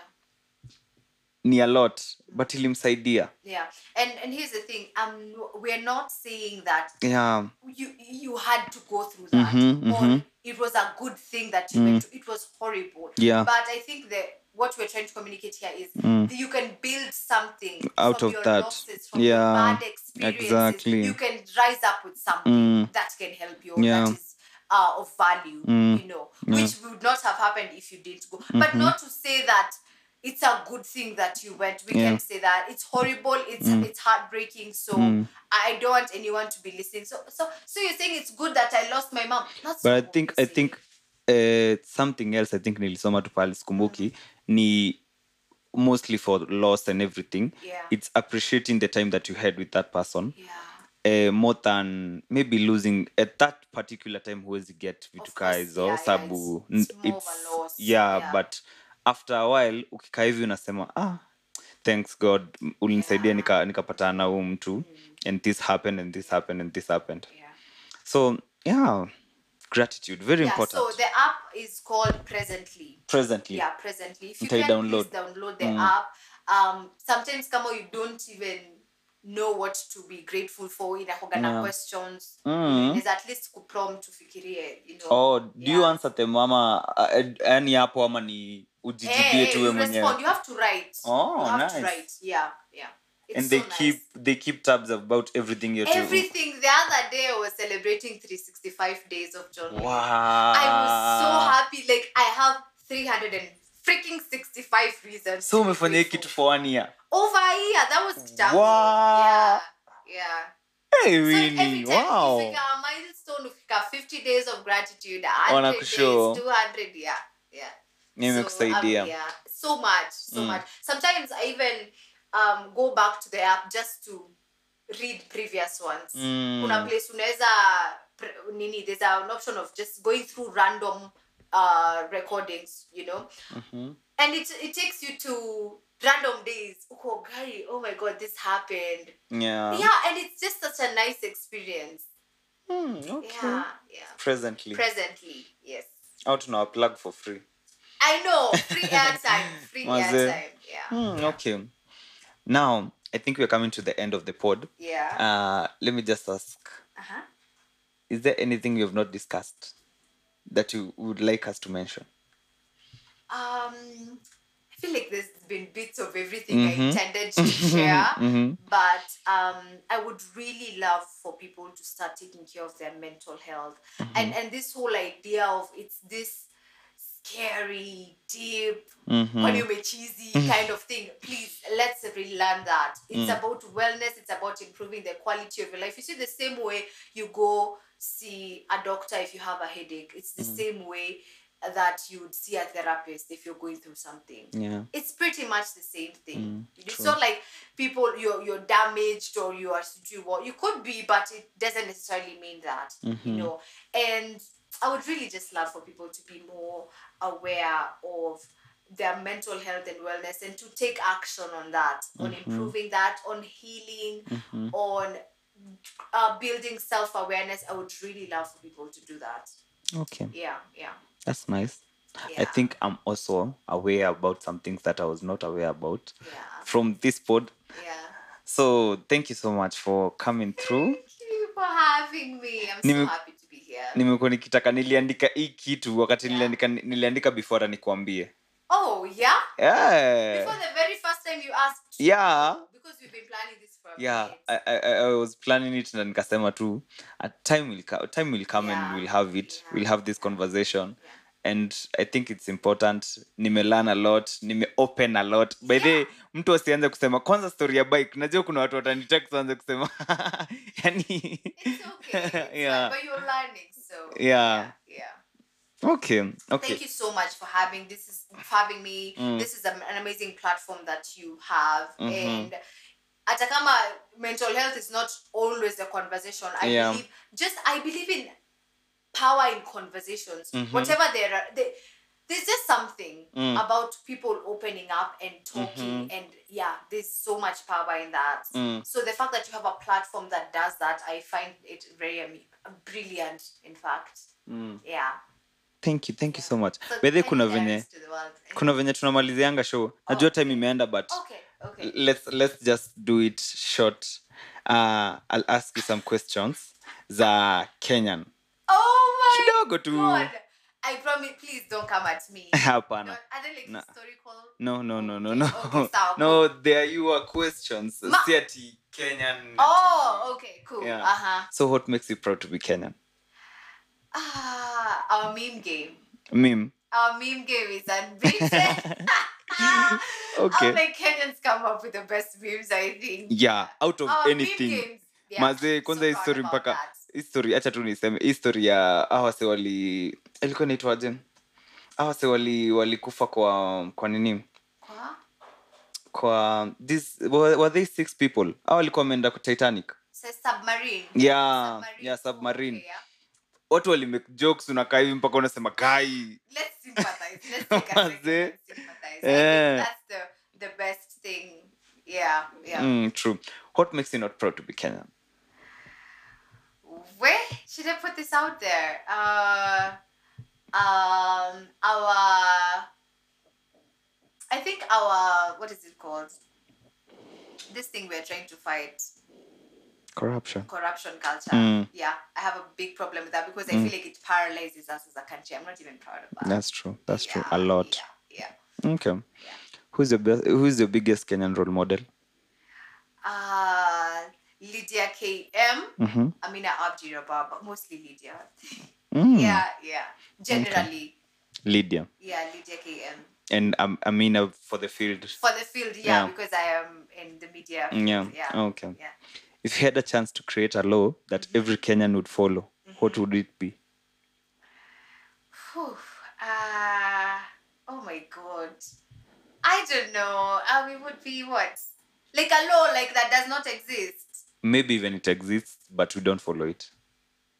S1: ni a lot, but ilimsaidia.
S2: Yeah. And and here's the thing, um we're not saying that
S1: Yeah.
S2: you you had to go through that or it was a good thing that you went through. It was horrible.
S1: Yeah.
S2: But I think that what we're trying to communicate here is that you can build something
S1: Out
S2: from
S1: of
S2: your
S1: that.
S2: losses, from
S1: Yeah,
S2: your bad experiences.
S1: exactly.
S2: You can rise up with something that can help you,
S1: Yeah.
S2: that is uh, of value, you know, which would not have happened if you didn't go. But not to say that it's a good thing that you went. We
S1: Yeah.
S2: can say that it's horrible. It's it's heartbreaking. So I don't want anyone to be listening. So so so you're saying it's good that I lost my mom. That's
S1: But
S2: not
S1: I
S2: what
S1: think
S2: we
S1: I
S2: say.
S1: think uh, something else I think nilisoma tu pale sikumbuki ni mostly for loss and everything.
S2: Yeah.
S1: It's appreciating the time that you had with that person.
S2: Yeah.
S1: Uh, more than maybe losing at that particular time huwezi get vitu
S2: Of
S1: kaa
S2: course,
S1: hizo
S2: yeah, yeah,
S1: sabu
S2: it's- it's
S1: n-
S2: more of a loss,
S1: yeah,
S2: yeah.
S1: but after a while ukikaa hivi unasema ah thanks God ulinisaidia
S2: Yeah.
S1: nika nikapatana na huyu mtu and this happened and this happened and this happened.
S2: Yeah.
S1: So yeah, gratitude very
S2: Yeah.
S1: important.
S2: So the app is called Presently.
S1: Presently.
S2: Yeah, Presently. If you
S1: Mtai
S2: can
S1: download.
S2: please download the app. Um, sometimes kama you don't even know what to be grateful for, inakuanga na
S1: Yeah.
S2: questions.
S1: Mm.
S2: You know, inaweza at least kuprompt ufikirie, you know.
S1: Oh, do you
S2: Yeah.
S1: answer them ama yani hapo ama ni ujijibie
S2: Eh,
S1: tu
S2: you
S1: wewe
S2: respond.
S1: mwenyewe?
S2: You have to write.
S1: Oh,
S2: you have
S1: nice.
S2: to write. Yeah, yeah. It's
S1: And
S2: so
S1: they
S2: nice.
S1: keep they keep tabs about everything you're doing.
S2: Everything. The other day I was celebrating three hundred sixty-five days of John Lee.
S1: Wow.
S2: I was so happy. Like I have three hundred and freaking sixty-five reasons.
S1: So
S2: to be
S1: umefanya hii
S2: grateful.
S1: kitu for one year.
S2: Over a year. That was kitambo.
S1: Wow.
S2: Yeah. Yeah.
S1: Hey,
S2: So every
S1: Winnie,
S2: time
S1: wow.
S2: ukifika a milestone, ukifika fifty days of gratitude, one hundred
S1: Wanakushow.
S2: days, two hundred, yeah. Yeah.
S1: Nimekusaidia.
S2: um, yeah, so much, so much. Sometimes I even um, go back to the app just to read previous ones.
S1: Mm.
S2: Kuna place unaweza pre- nini, there's an option of just going through random uh, recordings, you know. And it it takes you to random days. Oh, Gary, oh my God, this happened.
S1: Yeah.
S2: Yeah, and it's just such a nice experience.
S1: Hmm, okay.
S2: Yeah, yeah.
S1: Presently.
S2: Presently, yes.
S1: Out now, plug for free.
S2: I know, free airtime, free
S1: Was it?
S2: airtime. Yeah.
S1: Hmm,
S2: yeah.
S1: Okay. Now, I think we're coming to the end of the pod.
S2: Yeah.
S1: Uh, let me just ask,
S2: Uh-huh.
S1: is there anything we have not discussed that you would like us to mention?
S2: Um, I feel like there's been bits of everything
S1: Mhm.
S2: I intended to share,
S1: Mhm.
S2: but um, I would really love for people to start taking care of their mental health, and and this whole idea of it's this scary, deep,
S1: Mhm.
S2: when you make cheesy kind of thing. Please, let's relearn that. It's
S1: Mm.
S2: about wellness. It's about improving the quality of your life. You see, the same way you go see a doctor if you have a headache. It's the same way that you would see a therapist if you're going through something.
S1: Yeah.
S2: It's pretty much the same thing.
S1: Mm,
S2: it's
S1: true.
S2: not like people you're you're damaged or you are you what you could be, but it doesn't necessarily mean that. You know, and I would really just love for people to be more aware of their mental health and wellness and to take action on that, on improving that, on healing, on uh, building self-awareness. I would really love for people to do that.
S1: Okay.
S2: Yeah, yeah.
S1: That's nice. I
S2: Yeah.
S1: think I'm also aware about some things that I was not aware about
S2: Yeah.
S1: from this pod.
S2: Yeah.
S1: So thank you so much for coming through.
S2: Thank you for having me. I'm
S1: Nime-
S2: so happy to be here.
S1: Nimekuwa nikitaka niliandika hii kitu wakati
S2: Yeah.
S1: niliandika niliandika before hata nikuambie.
S2: Oh, yeah?
S1: Yeah.
S2: Before the very first time you asked.
S1: Yeah.
S2: Because we've been planning this for a
S1: Yeah,
S2: minute.
S1: I, I, I was planning it na nikasema tu a time will co- time will come
S2: Yeah.
S1: and we'll have it.
S2: Yeah.
S1: We'll have this conversation.
S2: Yeah.
S1: And I think it's important. Nime learn a lot, nime open a lot. By the way, mtu asianze kusema kwanza story ya bike. Najua kuna watu watanitext waanze kusema. Yani
S2: It's okay. It's
S1: Yeah.
S2: fine, but you're learning, so
S1: Yeah.
S2: yeah. yeah.
S1: Okay. Okay.
S2: Thank you so much for having this is for having me.
S1: Mm.
S2: This is an, an amazing platform that you have,
S1: Mhm.
S2: and hata kama mental health is not always a conversation. I
S1: Yeah.
S2: believe just I believe in power in conversations.
S1: Mhm.
S2: Whatever there are, they, there's just something
S1: Mm.
S2: about people opening up and talking, and yeah, there's so much power in that.
S1: Mm.
S2: So the fact that you have a platform that does that, I find it very um, brilliant. In fact,
S1: Mm.
S2: yeah.
S1: Thank you. Thank you so much.
S2: So
S1: By the way, kuna
S2: Kenyan
S1: venye
S2: Diaries to the world.
S1: kuna venye tunamalizianga show. Najua time imeenda but
S2: Okay, okay.
S1: let's let's just do it short. Uh, I'll ask you some questions za Kenyan.
S2: Oh my
S1: Kidogo tu.
S2: God. I promise, please don't come at me.
S1: Hapana.
S2: Don't- Are they like
S1: No.
S2: historical?
S1: No, no, no, no,
S2: Okay,
S1: no.
S2: okay, sawa,
S1: No, they are your questions.
S2: Ma-
S1: Si ati Kenyan.
S2: Oh, okay, cool.
S1: Yeah.
S2: Uh-huh.
S1: So what makes you proud to be Kenyan?
S2: Ah, our meme game.
S1: Meme.
S2: Our meme game is unbeaten.
S1: Okay.
S2: Our like Kenyans come up with the best memes, I think.
S1: Yeah, out of
S2: Our
S1: anything.
S2: meme games. Yeah,
S1: Mazee,
S2: so
S1: kwanza hii
S2: proud
S1: story
S2: about
S1: mpaka
S2: that.
S1: history acha tu niseme history ya hawa wase wali ilikuwa inaitwaje? Hawa wase wali walikufa kwa kwa nini?
S2: Kwa?
S1: Kwa this were, were they six people? Hawa walikuwa wameenda kwa Titanic.
S2: So submarine.
S1: Yeah,
S2: Submarine.
S1: yeah, submarine.
S2: Okay, yeah.
S1: Watu wali make jokes unakaa hivi mpaka unasema kai.
S2: Let's sympathize. Let's take a second
S1: Mazee.
S2: and sympathize. I
S1: Eh.
S2: think that's the the best thing. Yeah, yeah.
S1: Mm, true. What makes you not proud to be Kenyan?
S2: Where should I put this out there? Uh, um, our, I think our, what is it called? This thing we're trying to fight,
S1: Corruption.
S2: corruption culture.
S1: Mm.
S2: Yeah, I have a big problem with that because I feel like it paralyzes us as a country. I'm not even proud of that.
S1: That's true. That's true.
S2: Yeah,
S1: A lot.
S2: Yeah, yeah.
S1: Okay. Who's the best who's your biggest Kenyan role model?
S2: Uh, Lydia K M.
S1: Mm-hmm.
S2: Amina Abdi Rabah, but mostly Lydia.
S1: Mm.
S2: Yeah, yeah. Generally,
S1: Lydia.
S2: yeah, Lydia K M.
S1: And um, Amina for the field.
S2: For the field, yeah,
S1: Yeah.
S2: because I am in the media.
S1: Mm, yeah.
S2: field, yeah.
S1: Okay.
S2: Yeah.
S1: If you had a chance to create a law that every Kenyan would follow, what would it be?
S2: Whew. Uh, oh my God. I don't know. Uh, it would be what? Like a law like that does not exist.
S1: Maybe even it exists, but we don't follow it.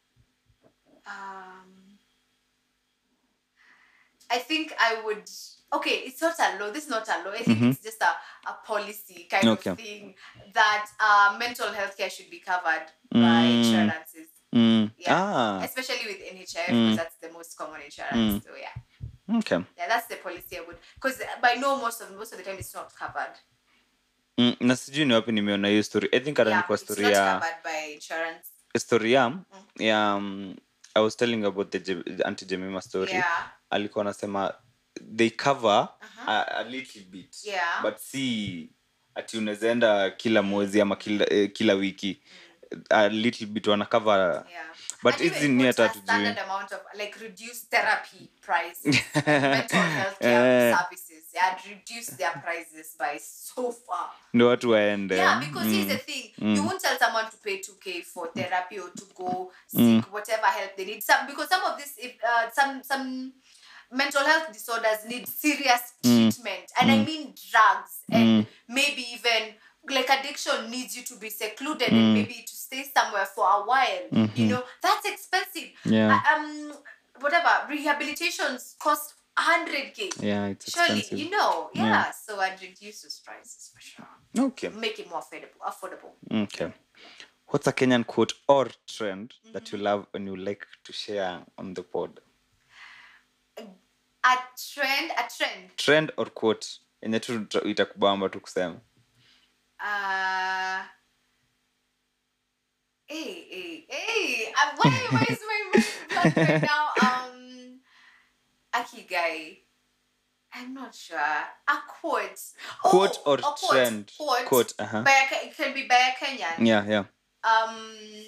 S2: Um, I think I would okay, it's not a law. This is not a law. I think
S1: Mhm.
S2: it's just a, a policy kind
S1: Okay.
S2: of thing that uh, mental health care should be covered by
S1: Mm.
S2: insurances.
S1: Mm.
S2: Yeah.
S1: Ah.
S2: Especially with N H I F,
S1: Mm.
S2: because that's the most common insurance.
S1: Mm.
S2: So yeah.
S1: Okay.
S2: Yeah, that's the policy I would, because by no most of most of the time it's not covered.
S1: Mm, na sijui ni wapi nimeona hiyo story. I think hata
S2: Yeah,
S1: ni kwa
S2: it's
S1: story
S2: not
S1: ya
S2: covered by insurance.
S1: story ya ya um, I was telling about the Je- Auntie Jemima story.
S2: Yeah.
S1: Alikuwa anasema they cover
S2: Uh-huh.
S1: a, a little bit.
S2: Yeah.
S1: But si ati unaweza enda kila mwezi ama kila eh, kila wiki. A little bit wana cover.
S2: Yeah.
S1: But
S2: And even
S1: hizi ni
S2: put
S1: hata
S2: a
S1: tujui.
S2: standard amount of like reduced therapy prices and mental health care
S1: Eh.
S2: services. Yeah, reduce their prices by so far.
S1: Ndio watu waende.
S2: Yeah, because here's the thing. You won't tell someone to pay two K for therapy or to go seek whatever help they need. Some because some of this if uh, some some mental health disorders need serious treatment. And I mean drugs and maybe even like addiction needs you to be secluded and maybe to stay somewhere for a while. You know, that's expensive.
S1: Yeah.
S2: Uh, um whatever rehabilitations cost one hundred K.
S1: Yeah, it's
S2: Surely,
S1: expensive.
S2: you know, yeah.
S1: Yeah.
S2: So I'd reduce those prices for sure.
S1: Okay.
S2: Make it more affordable. Affordable.
S1: Okay. What's a Kenyan quote or trend that you love and you like to share on the pod?
S2: A trend, a trend.
S1: Trend or quote yenye tu tuta- itakubamba tu kusema.
S2: Uh, hey, hey, hey. Uh, why, why is my mind blank right now? Um, Akigai. I'm not sure. A quote.
S1: Quote
S2: Oh,
S1: or
S2: a quote.
S1: trend?
S2: Quote.
S1: Quote, uh-huh.
S2: By a, Ke- it can be by a Kenyan.
S1: Yeah, yeah.
S2: Um,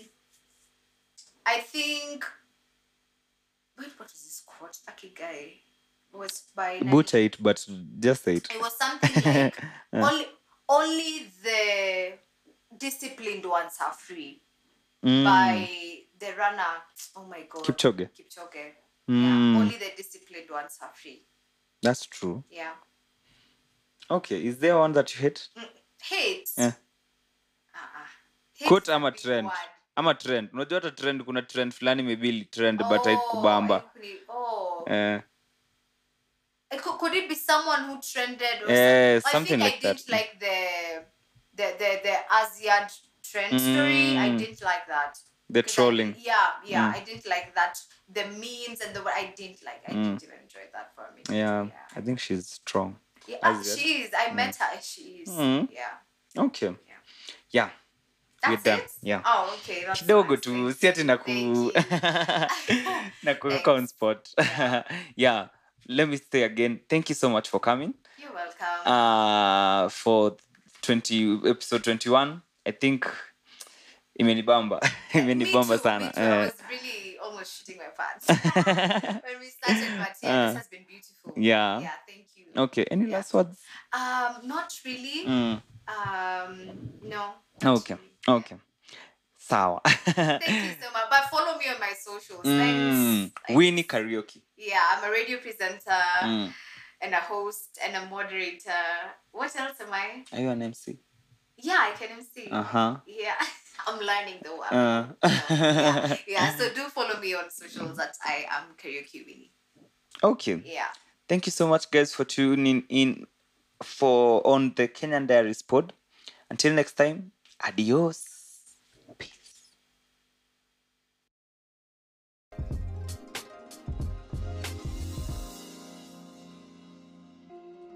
S2: I think. Wait, what is this quote? Akigai. It was by.
S1: Butcher it, but just say it.
S2: It was something like only only the disciplined ones are free.
S1: Mm.
S2: By the runner. Oh my god.
S1: Kipchoge.
S2: Kipchoge.
S1: Mm.
S2: Yeah. Only the disciplined ones are free.
S1: That's true.
S2: Yeah.
S1: Okay, is there one that you hate?
S2: Mm. Hate.
S1: Yeah.
S2: Uh-uh. Hate
S1: Quote
S2: is a
S1: ama
S2: big
S1: trend?
S2: word.
S1: Ama trend. Unajua hata trend kuna trend fulani maybe ili trend but
S2: Oh,
S1: haikubamba.
S2: I- Oh.
S1: Eh.
S2: It could, could it be someone who trended or
S1: Eh,
S2: something?
S1: something
S2: I
S1: like
S2: think I
S1: that.
S2: didn't like the the the the Asiad trend story. I
S1: Mm.
S2: didn't like that.
S1: The
S2: 'Cause I-
S1: trolling.
S2: yeah, yeah. I didn't like that. The memes and the I didn't like. I didn't even enjoy that for me.
S1: Yeah, I think she's strong.
S2: Yeah,
S1: Asiad.
S2: she is. I met her. She is.
S1: Mm.
S2: Yeah.
S1: Okay.
S2: Yeah.
S1: Yeah. We're
S2: That's
S1: done.
S2: it.
S1: Yeah.
S2: Oh, okay. That's
S1: Kidogo
S2: nice.
S1: tu
S2: Thank
S1: si ati na
S2: you.
S1: ku
S2: Thank you.
S1: na ku
S2: Thanks.
S1: count spot. Yeah. Let me say again, thank you so much for coming.
S2: You're welcome.
S1: Uh for twenty episode twenty-one. I think imenibamba. imenibamba
S2: me too,
S1: sana.
S2: Me too. I
S1: Eh.
S2: was really almost shitting my pants when we started, but yeah,
S1: Uh,
S2: this has been beautiful.
S1: yeah.
S2: Yeah, thank you.
S1: Okay, any
S2: Yeah.
S1: last words?
S2: Um, not really.
S1: Mm.
S2: Um, no. not
S1: Okay.
S2: really.
S1: Okay. Sawa.
S2: Thank you so much. But follow me on my socials.
S1: Mm.
S2: Thanks. Thanks.
S1: Winnie Karaoke.
S2: Yeah, I'm a radio presenter
S1: Mm.
S2: and a host and a moderator. What else am I?
S1: Are you an M C?
S2: Yeah, I can M C.
S1: Uh-huh.
S2: Yeah, I'm learning though.
S1: Uh.
S2: I'm- yeah. yeah, so do follow me on socials that I am Karaoke Winnie.
S1: Okay.
S2: Yeah.
S1: Thank you so much, guys, for tuning in for on the Kenyan Diaries pod. Until next time, adios. Peace.